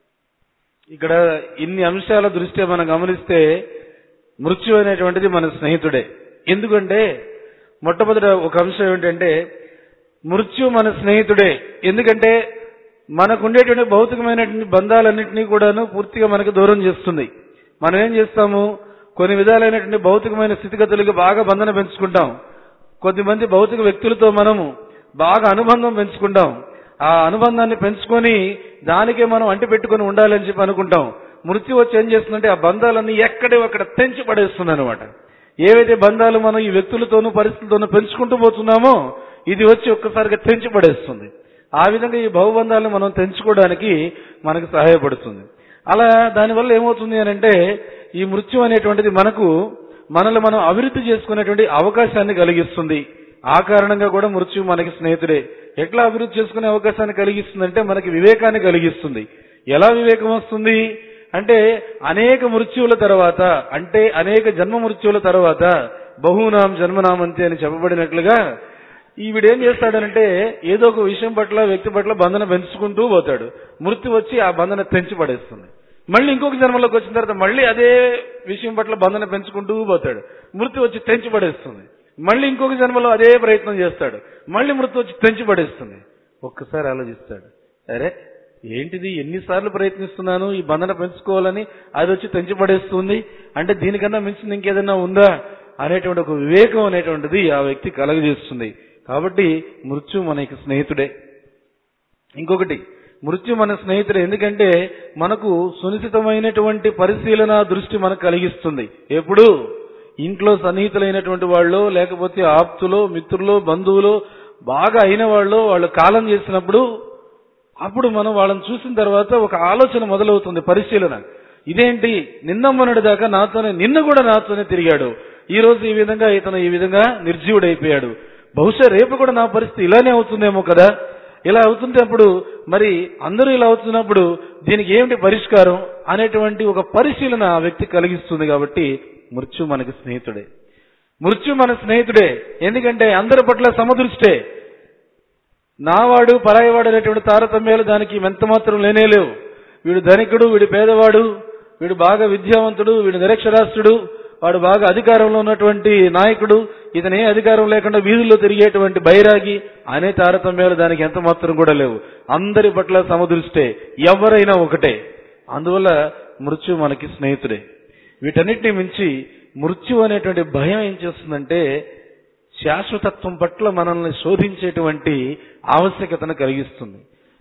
ఇక్కడ ఇన్ని అంశాల దృష్ట్యా మనం గమనిస్తే మృత్యు అనేటువంటిది మన స్నేహితుడే. ఎందుకంటే మొట్టమొదట ఒక అంశం ఏమిటంటే మృత్యు మన స్నేహితుడే. ఎందుకంటే మనకు ఉండేటువంటి భౌతికమైనటువంటి బంధాలన్నింటినీ కూడాను పూర్తిగా మనకు దూరం చేస్తుంది. మనం ఏం చేస్తాము, కొన్ని విధాలైనటువంటి భౌతికమైన స్థితిగతులకి బాగా బంధన పెంచుకుంటాం. కొద్దిమంది భౌతిక వ్యక్తులతో మనము బాగా అనుబంధం పెంచుకుంటాం. ఆ అనుబంధాన్ని పెంచుకొని దానికే మనం అంటి పెట్టుకుని ఉండాలని చెప్పి అనుకుంటాం. మృత్యు వచ్చి ఏం చేస్తుందంటే ఆ బంధాలన్నీ ఎక్కడెక్కడ తెంచి పడేస్తుంది అనమాట. ఏవైతే బంధాలు మనం ఈ వ్యక్తులతోనూ పరిస్థితులతోనూ పెంచుకుంటూ పోతున్నామో ఇది వచ్చి ఒక్కసారిగా తెంచి పడేస్తుంది. ఆ విధంగా ఈ భవబంధాలను మనం తెంచుకోవడానికి మనకు సహాయపడుతుంది. అలా దానివల్ల ఏమవుతుంది అని అంటే ఈ మృత్యు అనేటువంటిది మనల్ని మనం అభివృద్ధి చేసుకునేటువంటి అవకాశాన్ని కలిగిస్తుంది. ఆ కారణంగా కూడా మృత్యు మనకి స్నేహితుడే. ఎట్లా అభివృద్ధి చేసుకునే అవకాశాన్ని కలిగిస్తుందంటే మనకి వివేకాన్ని కలిగిస్తుంది. ఎలా వివేకం వస్తుంది అంటే అనేక మృత్యువుల తర్వాత, అంటే అనేక జన్మ మృత్యువుల తర్వాత బహూనాం జన్మనామంతే అని చెప్పబడినట్లుగా వీడేం చేస్తాడనంటే ఏదో ఒక విషయం పట్ల వ్యక్తి పట్ల బంధన పెంచుకుంటూ పోతాడు. మృత్యు వచ్చి ఆ బంధన తెంచి పడేస్తుంది. మళ్ళీ ఇంకొక జన్మలోకి వచ్చిన తర్వాత మళ్ళీ అదే విషయం పట్ల బంధన పెంచుకుంటూ పోతాడు. మృత్యు వచ్చి తెంచి పడేస్తుంది. మళ్ళీ ఇంకొక జన్మలో అదే ప్రయత్నం చేస్తాడు. మళ్ళీ మృత్యు వచ్చి తెంచి పడేస్తుంది. ఒక్కసారి ఆలోచిస్తాడు, అరే ఏంటిది, ఎన్నిసార్లు ప్రయత్నిస్తున్నాను ఈ బంధన పెంచుకోవాలని, అది వచ్చి తెంచి పడేస్తుంది అంటే దీనికన్నా మించింది ఇంకేదన్నా ఉందా అనేటువంటి ఒక వివేకం అనేటువంటిది ఆ వ్యక్తి కలగజేస్తుంది. కాబట్టి మృత్యు మనకి స్నేహితుడే. ఇంకొకటి, మృత్యు మన స్నేహితుడే ఎందుకంటే మనకు సునిశ్చితమైనటువంటి పరిశీలన దృష్టి మనకు కలిగిస్తుంది. ఎప్పుడు ఇంట్లో సన్నిహితులైనటువంటి వాళ్ళు, లేకపోతే ఆప్తులు, మిత్రులు, బంధువులు బాగా అయిన వాళ్ళు కాలం చేసినప్పుడు అప్పుడు మనం వాళ్ళని చూసిన తర్వాత ఒక ఆలోచన మొదలవుతుంది, పరిశీలన. ఇదేంటి, నిన్నమ్మనటి దాకా నిన్న కూడా నాతోనే తిరిగాడు, ఈ రోజు ఈ విధంగా ఇతను ఈ విధంగా నిర్జీవుడైపోయాడు, బహుశా రేపు కూడా నా పరిస్థితి ఇలానే అవుతుందేమో కదా. ఇలా అవుతుంటే అప్పుడు మరి అందరూ ఇలా అవుతున్నప్పుడు దీనికి ఏమిటి పరిష్కారం అనేటువంటి ఒక పరిశీలన ఆ వ్యక్తి కలిగిస్తుంది. కాబట్టి మృత్యు మనకి స్నేహితుడే. మృత్యు మన స్నేహితుడే ఎందుకంటే అందరి పట్ల సమదృష్టే. నావాడు పరాయివాడు అనేటువంటి తారతమ్యాలు దానికి ఎంత మాత్రం లేనేలేవు. వీడు ధనికుడు, వీడు పేదవాడు, వీడు బాగా విద్యావంతుడు, వీడు నిరక్షరాస్యుడు, వాడు బాగా అధికారంలో ఉన్నటువంటి నాయకుడు, ఇతనే అధికారం లేకుండా వీధుల్లో తిరిగేటువంటి బైరాగి అనే తారతమ్యాలు దానికి ఎంత మాత్రం కూడా లేవు. అందరి పట్ల సమదృష్టే, ఎవరైనా ఒకటే. అందువల్ల మృత్యు మనకి స్నేహితుడే. వీటన్నిటిని మించి మృత్యు అనేటువంటి భయం ఏం చేస్తుందంటే శాశ్వతత్వం పట్ల మనల్ని శోధించేటువంటి ఆవశ్యకతను కలిగిస్తుంది.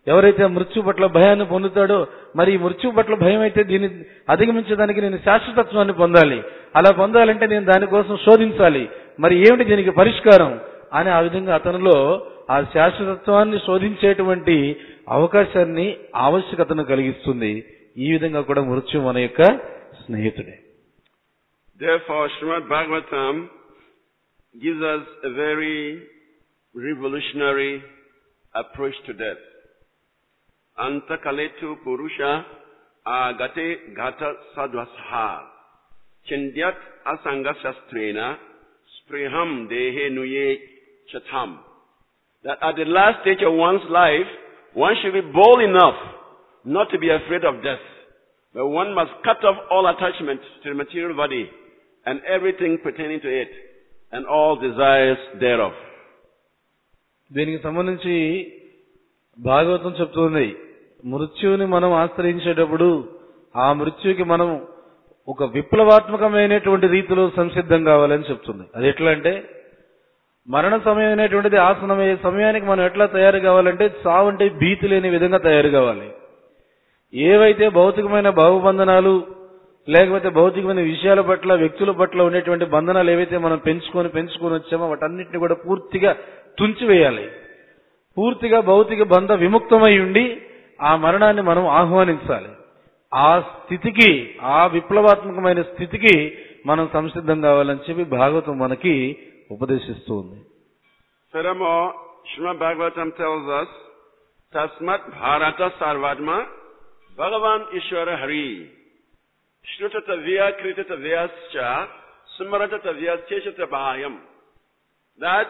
ఎవరైతే మృత్యు పట్ల భయాన్ని పొందుతాడో మరి ఈ మృత్యు పట్ల భయం అయితే దీన్ని అధిగమించడానికి నేను శాశ్వతత్వాన్ని పొందాలి. అలా పొందాలంటే నేను దానికోసం శోధించాలి. మరి ఏమిటి దీనికి పరిష్కారం అని ఆ విధంగా అతనిలో ఆ శాశ్వతత్వాన్ని శోధించేటువంటి అవకాశాన్ని ఆవశ్యకతను కలిగిస్తుంది. ఈ విధంగా కూడా మృత్యు మన యొక్క స్నేహితుడే. Therefore, Srimad Bhagavatam gives us a very revolutionary approach to death. Anta kaletu purusha agate gata sadvasha chindyat asanga shastrena spriham dehe nuye chatham. That at the last stage of one's life, one should be bold enough not to be afraid of death. But one must cut off all attachment to the material body and everything pertaining to it and all desires thereof. దీనికి సంబంధించి భాగవతం చెప్తుంది, మృత్యువుని మనం ఆశ్రయించేటప్పుడు ఆ మృత్యుకి మనం ఒక విప్లవాత్మకమైనటువంటి రీతిలో సంసిద్ధం కావాలని చెప్తుంది. అది ఎట్లా అంటే మరణ సమయం అనేటువంటిది ఆసనమయ్యే సమయానికి మనం ఎట్లా తయారు కావాలంటే చావు అంటే భీతి లేని విధంగా తయారు కావాలి. ఏవైతే భౌతికమైన భావబంధనాలు లేకపోతే భౌతికమైన విషయాల పట్ల వ్యక్తుల పట్ల ఉండేటువంటి బంధనాలు ఏవైతే మనం పెంచుకొని వచ్చామో వాటన్నిటిని కూడా పూర్తిగా తుంచివేయాలి. పూర్తిగా భౌతిక బంధ విముక్తమై ఉండి ఆ మరణాన్ని మనం ఆహ్వానించాలి. ఆ స్థితికి, ఆ విప్లవాత్మకమైన స్థితికి మనం సంసిద్ధం కావాలని చెప్పి భాగవతం మనకి ఉపదేశిస్తూ ఉంది. Furthermore, Srimad Bhagavatam tells us, Tasmat Bharata Sarvadma Bhagavan Ishwara Hari Shrutatavya Kritatavyaschya Sumaratatavya Cheshatabhayam. That,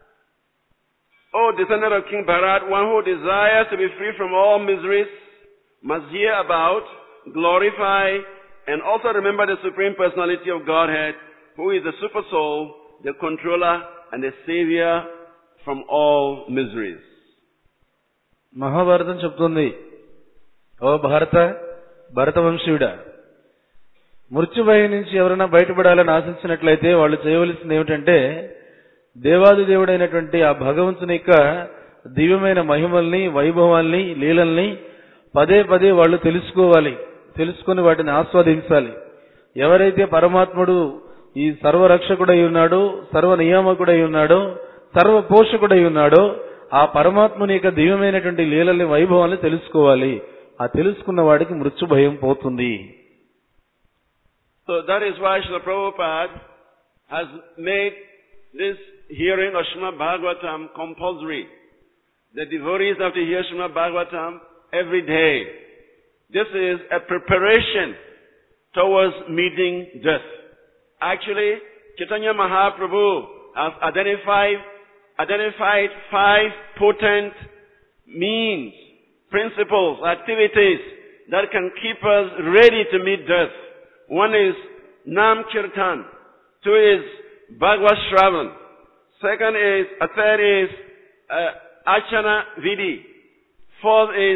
O descendant of King Bharat, one who desires to be free from all miseries must hear about, glorify, and also remember the Supreme Personality of Godhead, who is the Super Soul, the controller and the savior from all miseries. Mahabharatam చెప్తుంది, ఓ భరతవంశీయుడా, మృత్యుభయం నుంచి ఎవరైనా బయటపడాలని ఆశించినట్లయితే వాళ్ళు చేయవలసింది ఏమిటంటే దేవాది దేవుడైనటువంటి ఆ భగవంతుని యొక్క దివ్యమైన మహిమల్ని, వైభవాల్ని, లీలల్ని పదే పదే వాళ్ళు తెలుసుకొని వాటిని ఆస్వాదించాలి. ఎవరైతే పరమాత్ముడు ఈ సర్వరక్షకుడై ఉన్నాడో, సర్వ నియామకుడై ఉన్నాడో, సర్వ పోషకుడై ఉన్నాడో ఆ పరమాత్ముని యొక్క దివ్యమైనటువంటి లీలల్ని, వైభవాల్ని తెలుసుకోవాలి. ఆ తెలుసుకున్న వాడికి మృత్యు భయం పోతుంది. So that is why Srila Prabhupada has made this hearing of Srimad Bhagavatam compulsory. The devotees have to hear Srimad Bhagavatam every day. This is a preparation towards meeting death. Actually, Chaitanya Mahaprabhu has identified 5 potent means, principles, activities that can keep us ready to meet death. One is Nam Kirtan. 2 is Bhagavad Shravan. Third is Archana Vidhi. 4th is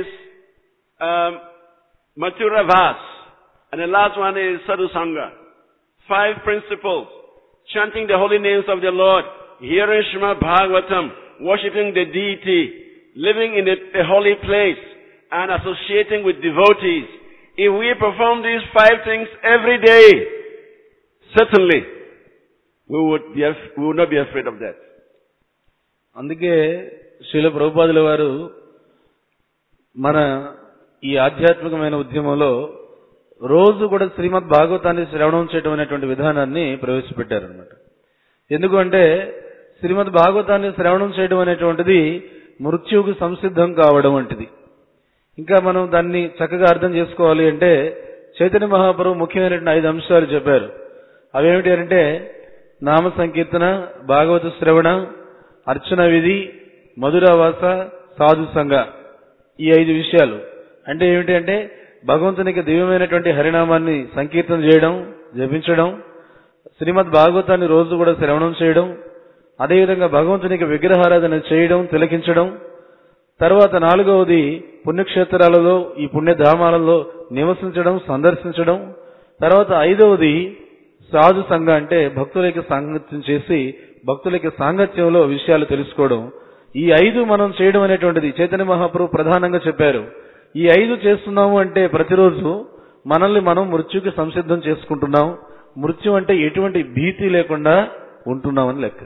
Mathura Vas. And the last one is Sadhu Sangha. 5 principles. Chanting the holy names of the Lord, hearing Srimad Bhagavatam, worshipping the deity, living in a holy place, and associating with devotees. If we perform these 5 things every day, certainly we would not be afraid of death. అందుకే శ్రీల ప్రభుపాదుల వారు మన ఈ ఆధ్యాత్మికమైన ఉద్యమంలో రోజు కూడా శ్రీమద్ భాగవతాన్ని శ్రవణం చేయడం అనేటువంటి విధానాన్ని ప్రవేశపెట్టారనమాట. ఎందుకంటే శ్రీమద్ భాగవతాన్ని శ్రవణం చేయడం అనేటువంటిది మృత్యువుకు సంసిద్ధం కావడం వంటిది. ఇంకా మనం దాన్ని చక్కగా అర్థం చేసుకోవాలి అంటే చైతన్య మహాప్రభు ముఖ్యమైనటువంటి 5 అంశాలు చెప్పారు. అవేమిటి అంటే నామ సంకీర్తన, భాగవత శ్రవణ, అర్చన విధి, మధురావాస, సాధు సంఘ. ఈ 5 విషయాలు అంటే ఏమిటి అంటే భగవంతునికి దివ్యమైనటువంటి హరినామాన్ని సంకీర్తన చేయడం, జపించడం, శ్రీమద్ భాగవతాన్ని రోజు కూడా శ్రవణం చేయడం, అదేవిధంగా భగవంతునికి విగ్రహారాధన చేయడం, తిలకించడం. తర్వాత 4వది పుణ్యక్షేత్రాలలో, ఈ పుణ్యధామాలలో నివసించడం, సందర్శించడం. తర్వాత 5వది సాధు సంఘ అంటే భక్తులకి సాంగత్యం చేసి భక్తులకి సాంగత్యంలో విషయాలు తెలుసుకోవడం. ఈ 5 మనం చేయడం అనేటువంటిది చైతన్య మహాప్రభు ప్రధానంగా చెప్పారు. ఈ 5 చేస్తున్నాము అంటే ప్రతిరోజు మనల్ని మనం మృత్యుకి సంసిద్ధం చేసుకుంటున్నాం. మృత్యు అంటే ఎటువంటి భీతి లేకుండా ఉంటున్నామని లెక్క.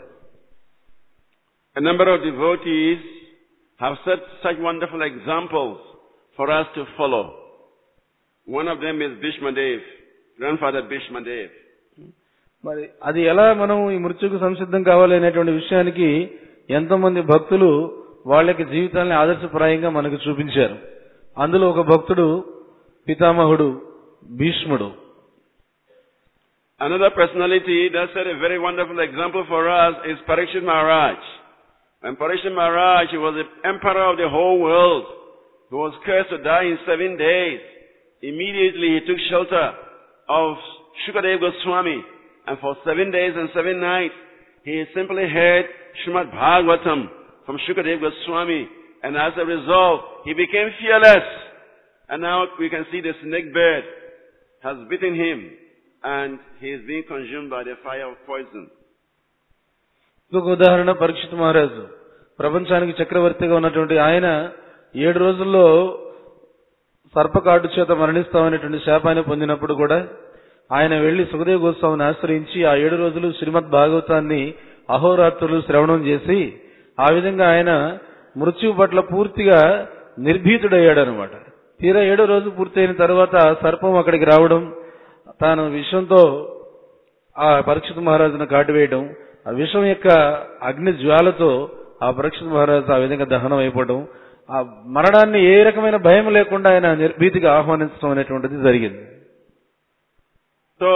A number of devotees have set such wonderful examples for us to follow. One of them is Bhishma Dev, grandfather Bhishma Dev. మరి అది ఎలా మనం ఈ మృత్యుకు సంసిద్ధం కావాలి అనేటువంటి విషయానికి ఎంతో మంది భక్తులు వాళ్ళకి జీవితాన్ని ఆదర్శప్రాయంగా మనకు చూపించారు. అందులో ఒక భక్తుడు పితామహుడు భీష్ముడు. Another personality that set a very wonderful example for us is Parikshit Maharaj. When Parikshit Maharaj, he was the emperor of the whole world, he was cursed to die in 7 days. Immediately he took shelter of Shukadeva Goswami, and for 7 days and 7 nights he simply heard Srimad Bhagavatam from Shukadeva Goswami, and as a result he became fearless. And now we can see the snake bird has bitten him, and he is being consumed by the fire of poison. ఇంకొక ఉదాహరణ పరీక్షిత్ మహారాజు. ప్రపంచానికి చక్రవర్తిగా ఉన్నటువంటి ఆయన 7 రోజుల్లో సర్పకాటు చేత మరణిస్తామనేటువంటి శాపాన్ని పొందినప్పుడు కూడా ఆయన వెళ్లి సుఖదేవ గోస్వామిని ఆశ్రయించి ఆ 7 రోజులు శ్రీమద్ భాగవతాన్ని అహోరాత్రులు శ్రవణం చేసి ఆ విధంగా ఆయన మృత్యువు పట్ల పూర్తిగా నిర్భీతుడయ్యాడు అనమాట. తీరా 7వ రోజు పూర్తయిన తర్వాత సర్పం అక్కడికి రావడం, తాను విషంతో ఆ పరీక్షిత్ మహారాజును కాటివేయడం, ఆ విషం యొక్క అగ్ని జ్వాలతో ఆ పరీక్షిత్ మహారాజు ఆ విధంగా దహనం అయిపోవడం, ఆ మరణాన్ని ఏ రకమైన భయం లేకుండా ఆయన నిర్భీతిగా ఆహ్వానించడం అనేటువంటిది జరిగింది. So,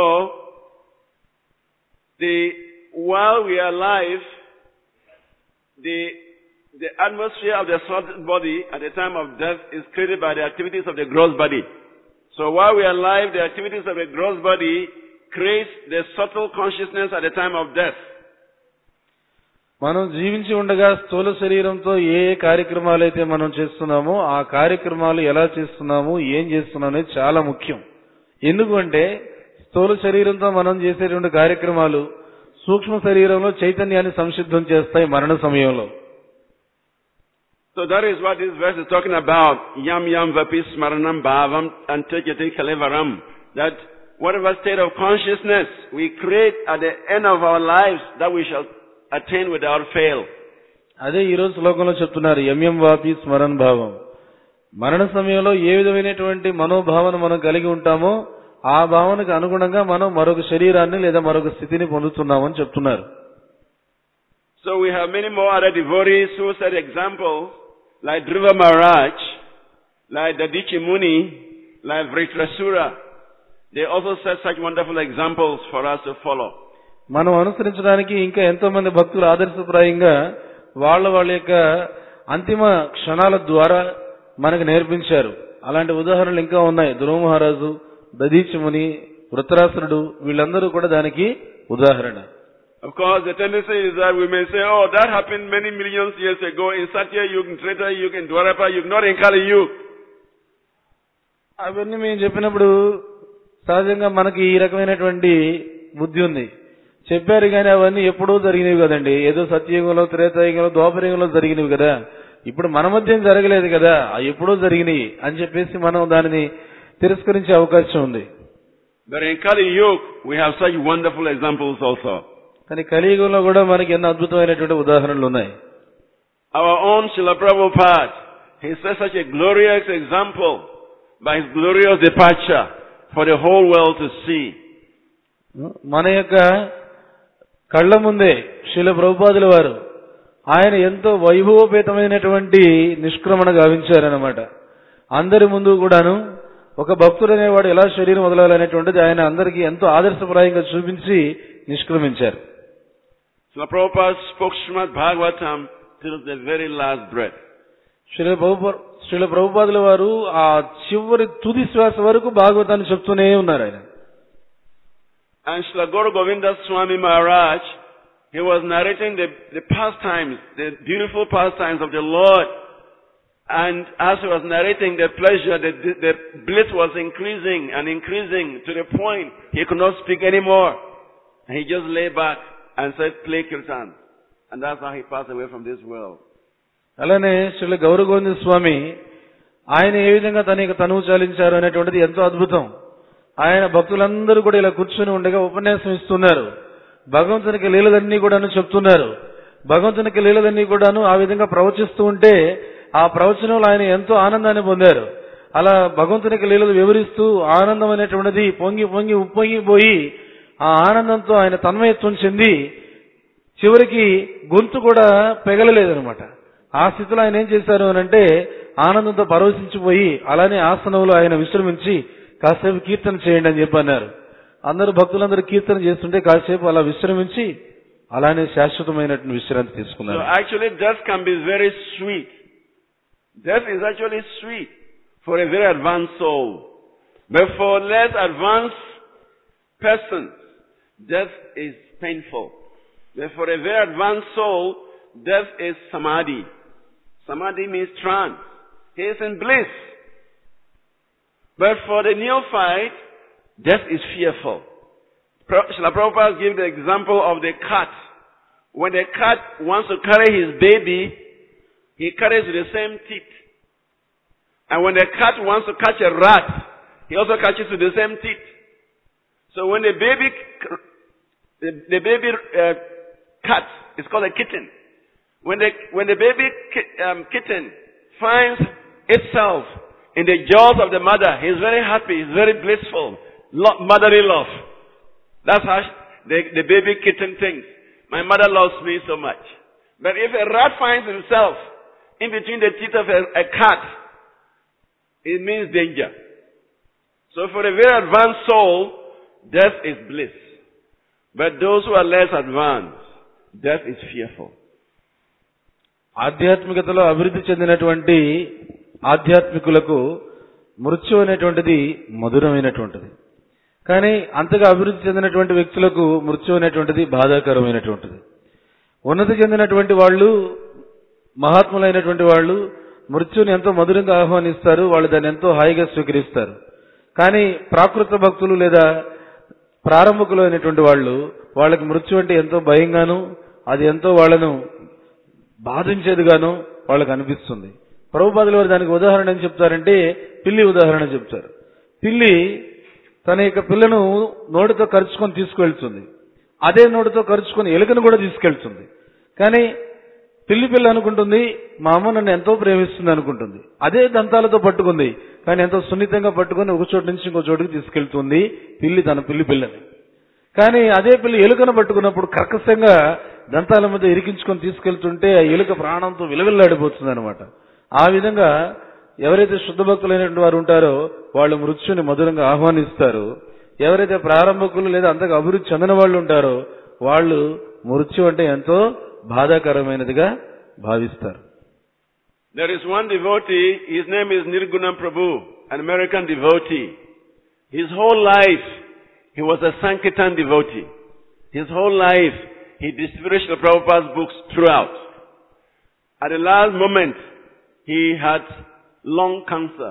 while we are alive, the atmosphere of the subtle body at the time of death is created by the activities of the gross body. So while we are alive, the activities of the gross body creates the subtle consciousness at the time of death. మనం జీవించి ఉండగా స్థూల శరీరంతో ఏ కార్యక్రమాలు అయితే మనం చేస్తున్నామో ఆ కార్యక్రమాలు ఎలా చేస్తున్నాము, ఏం చేస్తున్నాం అనేది చాలా ముఖ్యం. ఎందుకంటే స్థూల శరీరంతో మనం చేసేటువంటి కార్యక్రమాలు సూక్ష్మ శరీరంలో చైతన్యాన్ని సంసిద్ధం చేస్తాయి మరణ సమయంలో. So that is what this verse is talking about. Yam yam vapi smaranam bhavam antyajati kalevaram. That whatever state of consciousness we create at the end of our lives, that we shall attain without fail. అదే ఈ రోజు శ్లోకంలో చెప్తున్నారు, యమ్యం వాపి స్మరన్ భావం. మరణ సమయంలో ఏ విధమైనటువంటి మనోభావన మనం కలిగి ఉంటామో ఆ భావనకు అనుగుణంగా మనం మరొక శరీరాన్ని లేదా మరొక స్థితిని పొందుతున్నామని చెప్తున్నారు. So we have many more other devotees who set examples, like Dhruva Maharaj, like Dadichi Muni, like Vritrasura. They also set such wonderful examples for us to follow. మనం అనుసరించడానికి ఇంకా ఎంతో మంది భక్తులు ఆదర్శప్రాయంగా వాళ్ళ యొక్క అంతిమ క్షణాల ద్వారా మనకు నేర్పించారు. అలాంటి ఉదాహరణలు ఇంకా ఉన్నాయి. ధ్రువ మహారాజు, దదీచి ముని, వృత్రాసురుడు, వీళ్ళందరూ కూడా దానికి ఉదాహరణ. Of course, the tendency is that we may say, oh, that happened many millions years ago in Satya Yuga, in Treta Yuga, in Dwarapa Yuga, not in Kali Yuga. అవన్నీ మేము చెప్పినప్పుడు సహజంగా మనకి ఈ రకమైనటువంటి బుద్ధి ఉంది. చెప్పారు కానీ అవన్నీ ఎప్పుడూ జరిగినవి కదండి. ఏదో సత్యయుగంలో, త్రేతాయుగంలో, ద్వాపరయుగంలో జరిగినవి కదా. ఇప్పుడు మన మధ్య జరగలేదు కదా, అవి ఎప్పుడూ జరిగినాయి అని చెప్పేసి మనం దానిని తిరస్కరించే అవకాశం ఉంది. But in Kali Yuga, we have such wonderful examples also. కానీ కలియుగంలో కూడా మనకి ఎన్నో అద్భుతమైనటువంటి ఉదాహరణలు ఉన్నాయి. Our own Srila Prabhupada, he set such a glorious example by his glorious departure for the whole world to see. మన యొక్క కళ్ళ ముందే శ్రీల ప్రభుపాదుల వారు ఆయన ఎంతో వైభవోపేతమైనటువంటి నిష్క్రమణ గావించారనమాట. అందరి ముందు కూడాను ఒక భక్తుడు అనేవాడు ఎలా శరీరం వదలాలనేటువంటిది ఆయన అందరికీ ఎంతో ఆదర్శప్రాయంగా చూపించి నిష్క్రమించారు. Srila Prabhupada spoke Srimad Bhagavatam till the very last breath. Srila ప్రభుపాదుల వారు ఆ చివరి తుది శ్వాస వరకు భాగవతాన్ని చెప్తూనే ఉన్నారు ఆయన. And Srila Guru Govinda Swami Maharaj, he was narrating the pastimes, the beautiful pastimes of the Lord. And as he was narrating the pleasure, the bliss was increasing and increasing to the point he could not speak anymore. And he just lay back and said, play kirtan. And that's how he passed away from this world. అలానే శ్రీ గౌరగోవింద స్వామి ఆయన ఏ విధంగా తనువు చాలించారు అనేటువంటిది ఎంతో అద్భుతం. ఆయన భక్తులందరూ కూడా ఇలా కూర్చొని ఉండగా ఉపన్యాసం ఇస్తున్నారు. భగవంతునికి లీలలన్నీ కూడాను చెప్తున్నారు. భగవంతునికి లీలలన్నీ కూడాను ఆ విధంగా ప్రవచిస్తూ ఉంటే ఆ ప్రవచనంలో ఆయన ఎంతో ఆనందాన్ని పొందారు. అలా భగవంతునికి లీలలు వివరిస్తూ ఆనందం అనేటువంటిది పొంగి పొంగి ఉప్పొంగిపోయి ఆ ఆనందంతో ఆయన తన్మయత్వం చెంది చివరికి గొంతు కూడా పెగలలేదనమాట. ఆ స్థితిలో ఆయన ఏం చేశారు అనంటే ఆనందంతో పరవశించిపోయి అలానే ఆసనంలో ఆయన విశ్రమించి కాసేపు కీర్తన చేయండి అని చెప్పి అన్నారు. అందరూ భక్తులందరూ కీర్తన చేస్తుంటే కాసేపు అలా విశ్రమించి అలానే శాశ్వతమైనటువంటి విశ్రాంతి తీసుకున్నారు. So actually death can be very sweet. Death is actually sweet for a very advanced soul. But for less advanced persons, death is painful. But for a very advanced soul, death is samadhi. Samadhi means trance. He is in bliss. But for the neophyte, death is fearful. Srila Prabhupada gives the example of the cat. When the cat wants to carry his baby, he carries with the same teeth. And when the cat wants to catch a rat, he also catches with the same teeth. So when the baby cat is called a kitten. When the baby kitten finds itself in the jaws of the mother, he is very happy, he is very blissful, motherly love. That's how the baby kitten thinks. My mother loves me so much. But if a rat finds himself in between the teeth of a cat, it means danger. So for a very advanced soul, death is bliss. But those who are less advanced, death is fearful. ఆధ్యాత్మికతలో అభివృద్ధి చెందినటువంటి ఆధ్యాత్మికులకు మృత్యు అనేటువంటిది మధురమైనటువంటిది. కానీ అంతగా అభివృద్ధి చెందినటువంటి వ్యక్తులకు మృత్యు అనేటువంటిది బాధాకరమైనటువంటిది. ఉన్నతి చెందినటువంటి వాళ్ళు, మహాత్ములైనటువంటి వాళ్ళు మృత్యుని ఎంతో మధురంగా ఆహ్వానిస్తారు. వాళ్ళు దాన్ని ఎంతో హాయిగా స్వీకరిస్తారు. కానీ ప్రాకృత భక్తులు లేదా ప్రారంభకులు అయినటువంటి వాళ్ళకి మృత్యు అంటే ఎంతో భయంగాను, అది ఎంతో వాళ్ళను బాధించేదిగాను వాళ్ళకు అనిపిస్తుంది. ప్రభుపాదుల వారు దానికి ఉదాహరణ ఏం చెప్తారంటే పిల్లి ఉదాహరణ చెప్తారు. పిల్లి తన యొక్క పిల్లను నోటితో కరుచుకొని తీసుకువెళ్తుంది. అదే నోటితో కరుచుకొని ఎలుకను కూడా తీసుకెళ్తుంది. కానీ పిల్ల అనుకుంటుంది మా అమ్మ నన్ను ఎంతో ప్రేమిస్తుంది అనుకుంటుంది. అదే దంతాలతో పట్టుకుంది, కానీ ఎంతో సున్నితంగా పట్టుకొని ఒక చోటు నుంచి ఇంకో చోటుకి తీసుకెళ్తుంది తన పిల్లని. కానీ అదే పిల్లి ఎలుకను పట్టుకున్నప్పుడు కర్కశంగా దంతాల మధ్య ఇరికించుకొని తీసుకెళ్తుంటే ఆ ఎలుక ప్రాణంతో విలవిల్లాడిపోతుంది అనమాట. ఆ విధంగా ఎవరైతే శుద్ధ భక్తులైనటువంటి వారు ఉంటారో వాళ్ళు మృత్యుని మధురంగా ఆహ్వానిస్తారు. ఎవరైతే ప్రారంభకులు లేదా అంతగా అభివృద్ధి చెందిన వాళ్ళు ఉంటారో వాళ్ళు మృత్యు అంటే ఎంతో బాధాకరమైనదిగా భావిస్తారు. There is one devotee, his name is Nirgunam Prabhu, an American devotee. His whole life, he was a Sankirtan devotee. His whole life, he distributed Srila Prabhupada's books throughout. At the last moment, he had lung cancer.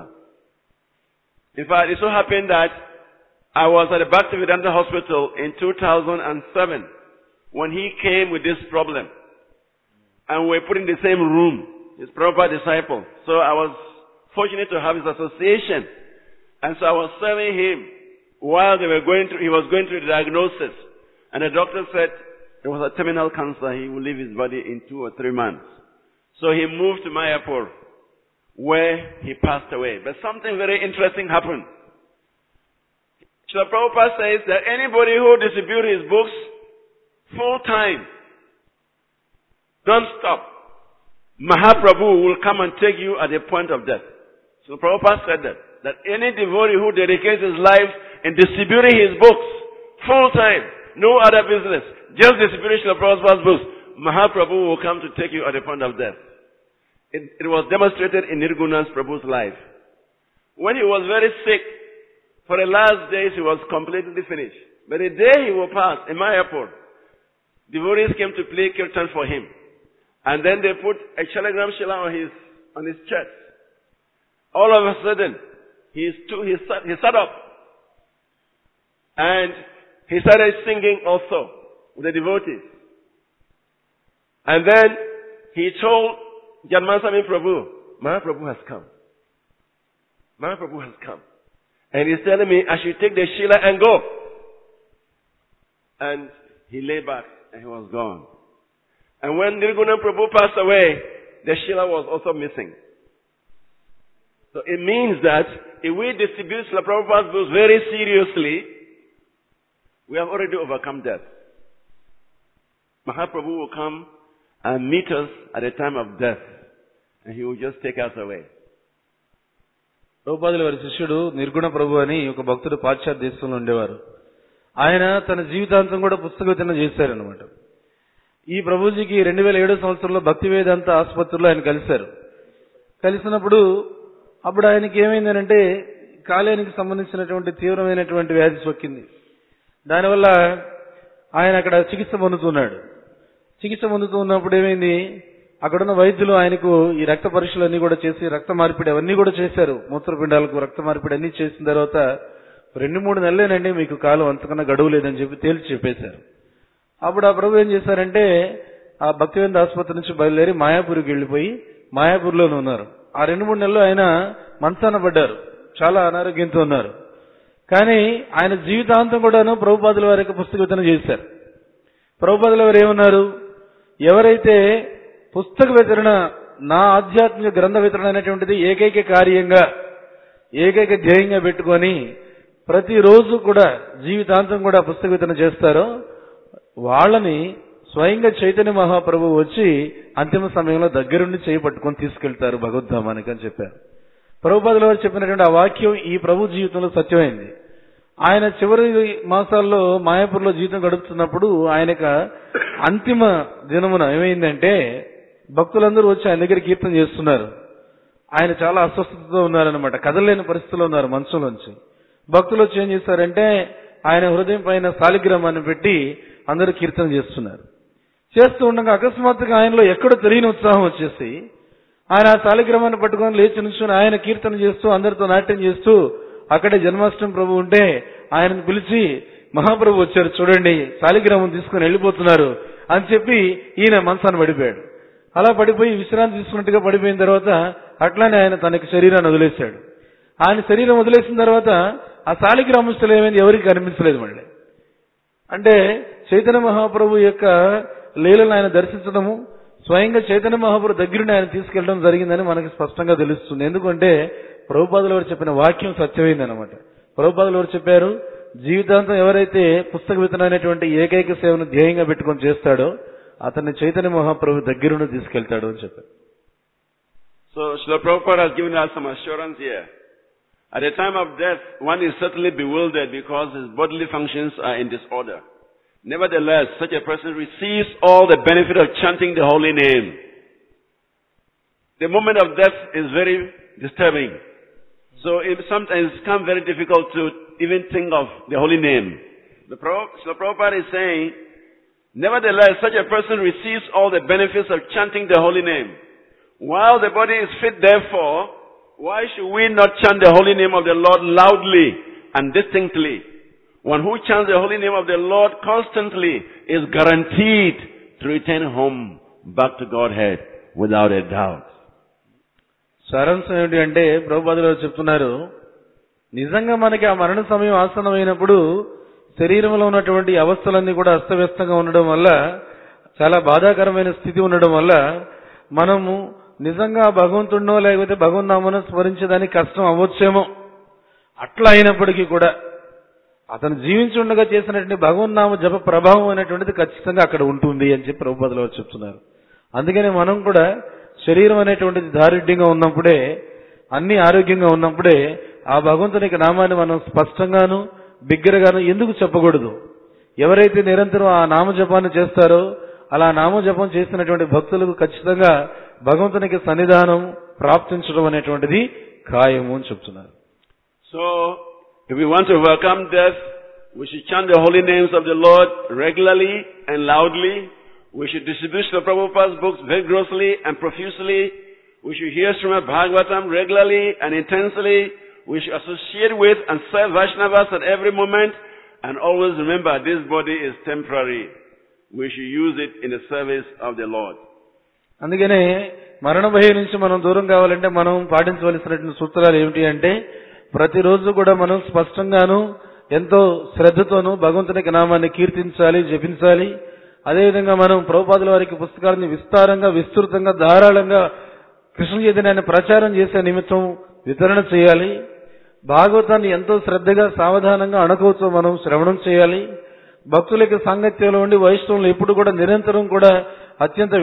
In fact, it so happened that I was at the Bhaktivedanta Hospital in 2007 when he came with this problem. And we were put in the same room, his Prabhupada disciple. So I was fortunate to have his association. And so I was serving him while he was going through the diagnosis. And the doctor said it was a terminal cancer. He will leave his body in 2 or 3 months. So he moved to Mayapur, where he passed away. But something very interesting happened. Srila Prabhupada says that anybody who distributes his books full time, don't stop, Mahaprabhu will come and take you at the point of death. So Prabhupada said that any devotee who dedicates his life in distributing his books full time, no other business, just distribution of Prabhupada's books, Mahaprabhu will come to take you at the point of death. It was demonstrated in Nirguna's Prabhu's life. When he was very sick, for the last days he was completely finished. But the day he will pass in Mayapur, devotees came to play kirtan for him. And then they put a shalagram shila on his chest. All of a sudden, he sat up. And he started singing also with the devotees. And then he told Janmaswami Prabhu, Mahaprabhu has come. Mahaprabhu has come. And he's telling me I should take the Shila and go. And he lay back and he was gone. And when Nirguna Prabhu passed away, the Shila was also missing. So it means that if we distribute Srila Prabhupada's books very seriously, we have already overcome death. Mahaprabhu will come and meet us at the time of death. And he will just take us away. ప్రభుపాదుల వారి శిష్యుడు నిర్గుణ ప్రభు అని ఒక భక్తుడు పాశ్చాత్య దేశంలో ఉండేవారు. ఆయన తన జీవితాంతం కూడా పుస్తక వితరణ చేశారనమాట. ఈ ప్రభుజీకి 2007 సంవత్సరంలో భక్తి వేదాంత ఆసుపత్రిలో ఆయన కలిశారు. కలిసినప్పుడు అప్పుడు ఆయనకి ఏమైందనంటే కాలేయానికి సంబంధించినటువంటి తీవ్రమైనటువంటి వ్యాధి సోకింది. దానివల్ల ఆయన అక్కడ చికిత్స పొందుతున్నాడు. చికిత్స పొందుతూ ఉన్నప్పుడు ఏమైంది, అక్కడున్న వైద్యులు ఆయనకు ఈ రక్త పరీక్షలన్నీ కూడా చేసి రక్త మార్పిడి అవన్నీ కూడా చేశారు. మూత్రపిండాలకు రక్త మార్పిడి అన్ని చేసిన తర్వాత 2-3 నెలలేనండి మీకు కాలం, అంతకన్నా గడువు లేదని చెప్పి తేల్చి చెప్పేశారు. అప్పుడు ఆ ప్రభు ఏం చేశారంటే ఆ భక్తివేదాంత ఆసుపత్రి నుంచి బయలుదేరి మాయాపూర్కి వెళ్లిపోయి మాయాపూర్లోనే ఉన్నారు. ఆ 2-3 నెలలు ఆయన మంచాన పడ్డారు, చాలా అనారోగ్యంతో ఉన్నారు. కానీ ఆయన జీవితాంతం కూడాను ప్రభుపాదుల వారి యొక్క పుస్తక వితరణ చేశారు. ప్రభుపాదుల వారు ఏమన్నారు, ఎవరైతే పుస్తక వితరణ నా ఆధ్యాత్మిక గ్రంథ వితరణ అనేటువంటిది ఏకైక కార్యంగా ఏకైక ధ్యేయంగా పెట్టుకొని ప్రతిరోజు కూడా జీవితాంతం కూడా పుస్తక వితరణ చేస్తారో వాళ్ళని స్వయంగా చైతన్య మహాప్రభు వచ్చి అంతిమ సమయంలో దగ్గరుండి చేయి పట్టుకొని తీసుకెళ్తారు భగవద్ధామానికి అని చెప్పారు. ప్రభుపాదుల వారు చెప్పినటువంటి ఆ వాక్యం ఈ ప్రభు జీవితంలో సత్యమైంది. ఆయన చివరి మాసాల్లో మాయాపూర్లో జీవితం గడుపుతున్నప్పుడు ఆయనకు అంతిమ దినమున ఏమైందంటే భక్తులందరూ వచ్చి ఆయన దగ్గర కీర్తన చేస్తున్నారు. ఆయన చాలా అస్వస్థతతో ఉన్నారనమాట, కదలలేని పరిస్థితిలో ఉన్నారు మంచంలోంచి. భక్తులు వచ్చి ఏం చేశారంటే ఆయన హృదయం పైన శాలిగ్రామాన్ని పెట్టి అందరూ కీర్తన చేస్తున్నారు. చేస్తూ ఉండగా అకస్మాత్తుగా ఆయనలో ఎక్కడో తెలియని ఉత్సాహం వచ్చేసి ఆయన ఆ శాలిగ్రామాన్ని పట్టుకొని లేచి నుంచుని ఆయన కీర్తన చేస్తూ అందరితో నాట్యం చేస్తూ అక్కడే జన్మాష్టమి ప్రభు ఉంటే ఆయనను పిలిచి మహాప్రభు వచ్చారు చూడండి, శాలిగ్రామం తీసుకుని వెళ్ళిపోతున్నారు అని చెప్పి ఈయన మనసాన్ని పడిపోయాడు. అలా పడిపోయి విశ్రాంతి తీసుకున్నట్టుగా పడిపోయిన తర్వాత అట్లానే ఆయన తనకి శరీరాన్ని వదిలేశాడు. ఆయన శరీరం వదిలేసిన తర్వాత ఆ శాలిగ్రామస్తులు ఏమైంది ఎవరికి కనిపించలేదు మళ్ళీ. అంటే చైతన్య మహాప్రభు యొక్క లీలను ఆయన దర్శించడము, స్వయంగా చైతన్య మహాప్రభు దగ్గరుండి ఆయన తీసుకెళ్లడం జరిగిందని మనకి స్పష్టంగా తెలుస్తుంది. ఎందుకంటే ప్రభుపాదుల వారు చెప్పిన వాక్యం సత్యమైందనమాట. ప్రభుపాదుల వారు చెప్పారు, జీవితాంతం ఎవరైతే పుస్తక వితరణ అనేటువంటి ఏకైక సేవను ధ్యేయంగా పెట్టుకొని చేస్తాడో అతన్ని చైతన్య మహాప్రభు దగ్గరుండి తీసుకెళ్తాడు అని చెప్పారు. So Srila Prabhupada has given us some assurance here. At the time of death, one is certainly bewildered because his bodily functions are in disorder. Nevertheless, such a person receives all the benefit of chanting the holy name. The moment of death is very disturbing. So it sometimes becomes very difficult to even think of the holy name. Srila Prabhupada is saying, nevertheless, such a person receives all the benefits of chanting the holy name. While the body is fit, therefore, why should we not chant the holy name of the Lord loudly and distinctly? One who chants the holy name of the Lord constantly is guaranteed to return home back to Godhead without a doubt. సారాంశం ఏంటి అంటే ప్రభుపాదులు చెప్తున్నారు, నిజంగా మనకి ఆ మరణ సమయం ఆసన్నమైనప్పుడు శరీరంలో ఉన్నటువంటి అవస్థలన్నీ కూడా అస్తవ్యస్తంగా ఉండడం వల్ల, చాలా బాధాకరమైన స్థితి ఉండడం వల్ల మనము నిజంగా భగవంతుడినో లేకపోతే భగవన్నామనో స్మరించేదానికి కష్టం అవ్వచ్చేమో. అట్లా అయినప్పటికీ కూడా అతను జీవించి ఉండగా చేసినటువంటి భగవన్నామ జప ప్రభావం అనేటువంటిది ఖచ్చితంగా అక్కడ ఉంటుంది అని చెప్పి ప్రభుపాదులు వారు చెప్తున్నారు. అందుకని మనం కూడా శరీరం అనేటువంటిది దారిద్ర్యంగా ఉన్నప్పుడే, అన్ని ఆరోగ్యంగా ఉన్నప్పుడే ఆ భగవంతునికి నామాన్ని మనం స్పష్టంగాను బిగ్గరగాను ఎందుకు చెప్పకూడదు? ఎవరైతే నిరంతరం ఆ నామజపాన్ని చేస్తారో అలా నామజపం చేసినటువంటి భక్తులకు ఖచ్చితంగా భగవంతునికి సన్నిధానం ప్రాప్తించడం అనేటువంటిది ఖాయము అని చెప్తున్నారు. So, if we want to overcome death, we should chant the holy names of the Lord regularly and loudly. We should distribute Srila Prabhupada's books vigorously and profusely. We should hear Srimad Bhagavatam regularly and intensely. We should associate with and serve Vaishnavas at every moment. And always remember, this body is temporary. We should use it in the service of the Lord. అందుకనే మరణ భయం నుంచి మనం దూరం కావాలంటే మనం పాటించవలసినటువంటి సూత్రాలు ఏమిటి అంటే ప్రతిరోజు కూడా మనం స్పష్టంగాను ఎంతో శ్రద్ధతోనూ భగవంతునికి నామాన్ని కీర్తించాలి, జపించాలి. అదేవిధంగా మనం ప్రభుపాదుల వారికి పుస్తకాలని విస్తారంగా, విస్తృతంగా, ధారాళంగా కృష్ణ చైతన్యాన్ని ప్రచారం చేసే నిమిత్తం వితరణ చేయాలి. భాగవతాన్ని ఎంతో శ్రద్ధగా, సావధానంగా, అణకువతో మనం శ్రవణం చేయాలి. భక్తులకి సాంగత్యంలో ఉండి వైష్ణవులు ఎప్పుడు కూడా నిరంతరం కూడా అత్యంత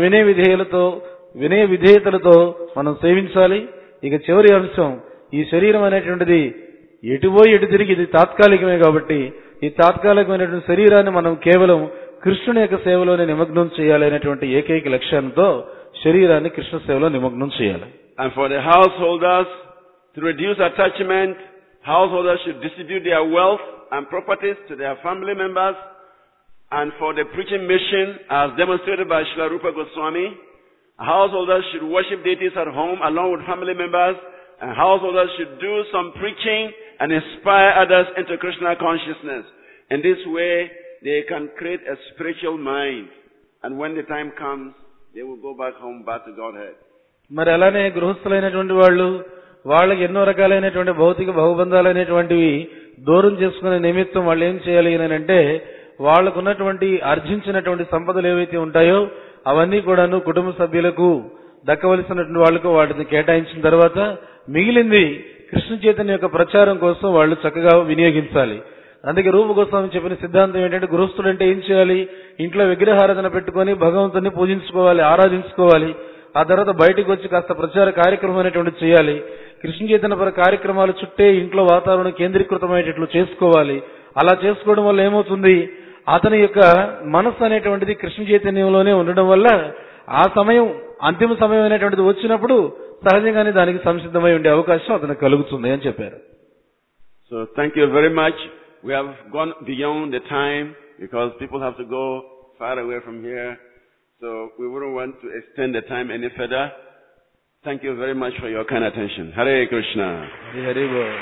వినయ విధేయతలతో మనం సేవించాలి. ఇక చివరి అంశం, ఈ శరీరం అనేటువంటిది ఎటు తిరిగి ఇది తాత్కాలికమే కాబట్టి ఈ తాత్కాలికమైనటువంటి శరీరాన్ని మనం కేవలం కృష్ణుని యొక్క సేవలోనే నిమగ్నం చేయాలి అనేటువంటి ఏకైక లక్ష్యంతో శరీరాన్ని కృష్ణ సేవలో నిమగ్నం చేయాలి. And for the householders, to reduce attachment, householders should distribute their wealth and properties to their family members. And for the preaching mission, as demonstrated by Srila Rupa Goswami, householders should worship deities at home along with family members, and householders should do some preaching and inspire others into Krishna consciousness. In this way, they can create a spiritual mind. And when the time comes, they will go back home, back to Godhead. మరి అలానే గృహస్థులైనటువంటి వాళ్ళు వాళ్ళకి ఎన్నో రకాలైనటువంటి భౌతిక బహుబంధాలైనటువంటివి దూరం చేసుకునే నిమిత్తం వాళ్ళు ఏం చేయాలి అని అంటే వాళ్ళకున్నటువంటి ఆర్జించినటువంటి సంపదలు ఏవైతే ఉంటాయో అవన్నీ కూడాను కుటుంబ సభ్యులకు దక్కవలసినటువంటి వాళ్ళకు వాటిని కేటాయించిన తర్వాత మిగిలింది కృష్ణ చైతన్య యొక్క ప్రచారం కోసం వాళ్ళు చక్కగా వినియోగించాలి. అందుకే రూప గోస్వామి చెప్పిన సిద్ధాంతం ఏంటంటే గృహస్థుడు అంటే ఏం చేయాలి, ఇంట్లో విగ్రహారాధన పెట్టుకొని భగవంతుని పూజించుకోవాలి, ఆరాధించుకోవాలి. ఆ తర్వాత బయటకు వచ్చి కాస్త ప్రచార కార్యక్రమం అనేటువంటి చేయాలి. కృష్ణ చైతన్య కార్యక్రమాలు చుట్టే ఇంట్లో వాతావరణం కేంద్రీకృతమయ్యేటట్లు చేసుకోవాలి. అలా చేసుకోవడం వల్ల ఏమవుతుంది, అతని యొక్క మనస్సు అనేటువంటిది కృష్ణ చైతన్యంలోనే ఉండడం వల్ల ఆ సమయం అంతిమ సమయం అనేటువంటిది వచ్చినప్పుడు సహజంగానే దానికి సంసిద్ధమై ఉండే అవకాశం అతనికి కలుగుతుంది అని చెప్పారు. So thank you very much. We have gone beyond the time because people have to go far away from here. So we wouldn't want to extend the time any further. Thank you very much for your kind attention. Hare Krishna. Hare Bol.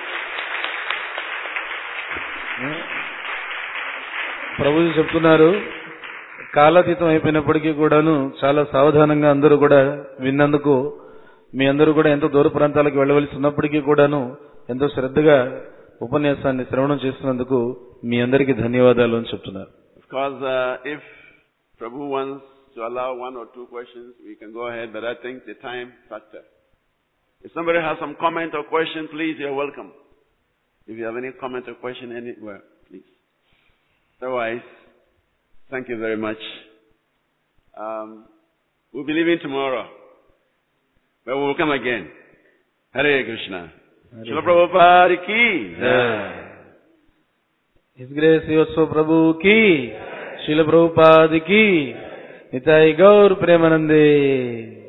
Prabhuji చెప్తున్నారు, కాలాతీతం అయిపోయినప్పటికీ కూడాను చాలా సావధానంగా అందరూ కూడా విన్నందుకు, మీ అందరూ కూడా ఎంతో దూర ప్రాంతాలకు వెళ్ళవలసి ఉన్నప్పటికీ కూడాను ఎంతో శ్రద్ధగా ఉపన్యాసాన్ని శ్రవణం చేస్తున్నందుకు మీ అందరికీ ధన్యవాదాలు అని చెప్తున్నారు. Because if Prabhu wants to allow one or two questions, we can go ahead, but I think the time factor. If somebody has some comment or question, please, you're welcome. If you have any comment or question anywhere, please. Otherwise, thank you very much. We'll be leaving tomorrow, but we'll come again. Hare Krishna. Srila Prabhupada ki. His Grace Yosho Prabhu ki. Srila Prabhupada ki. Nitai Gaur Premanande.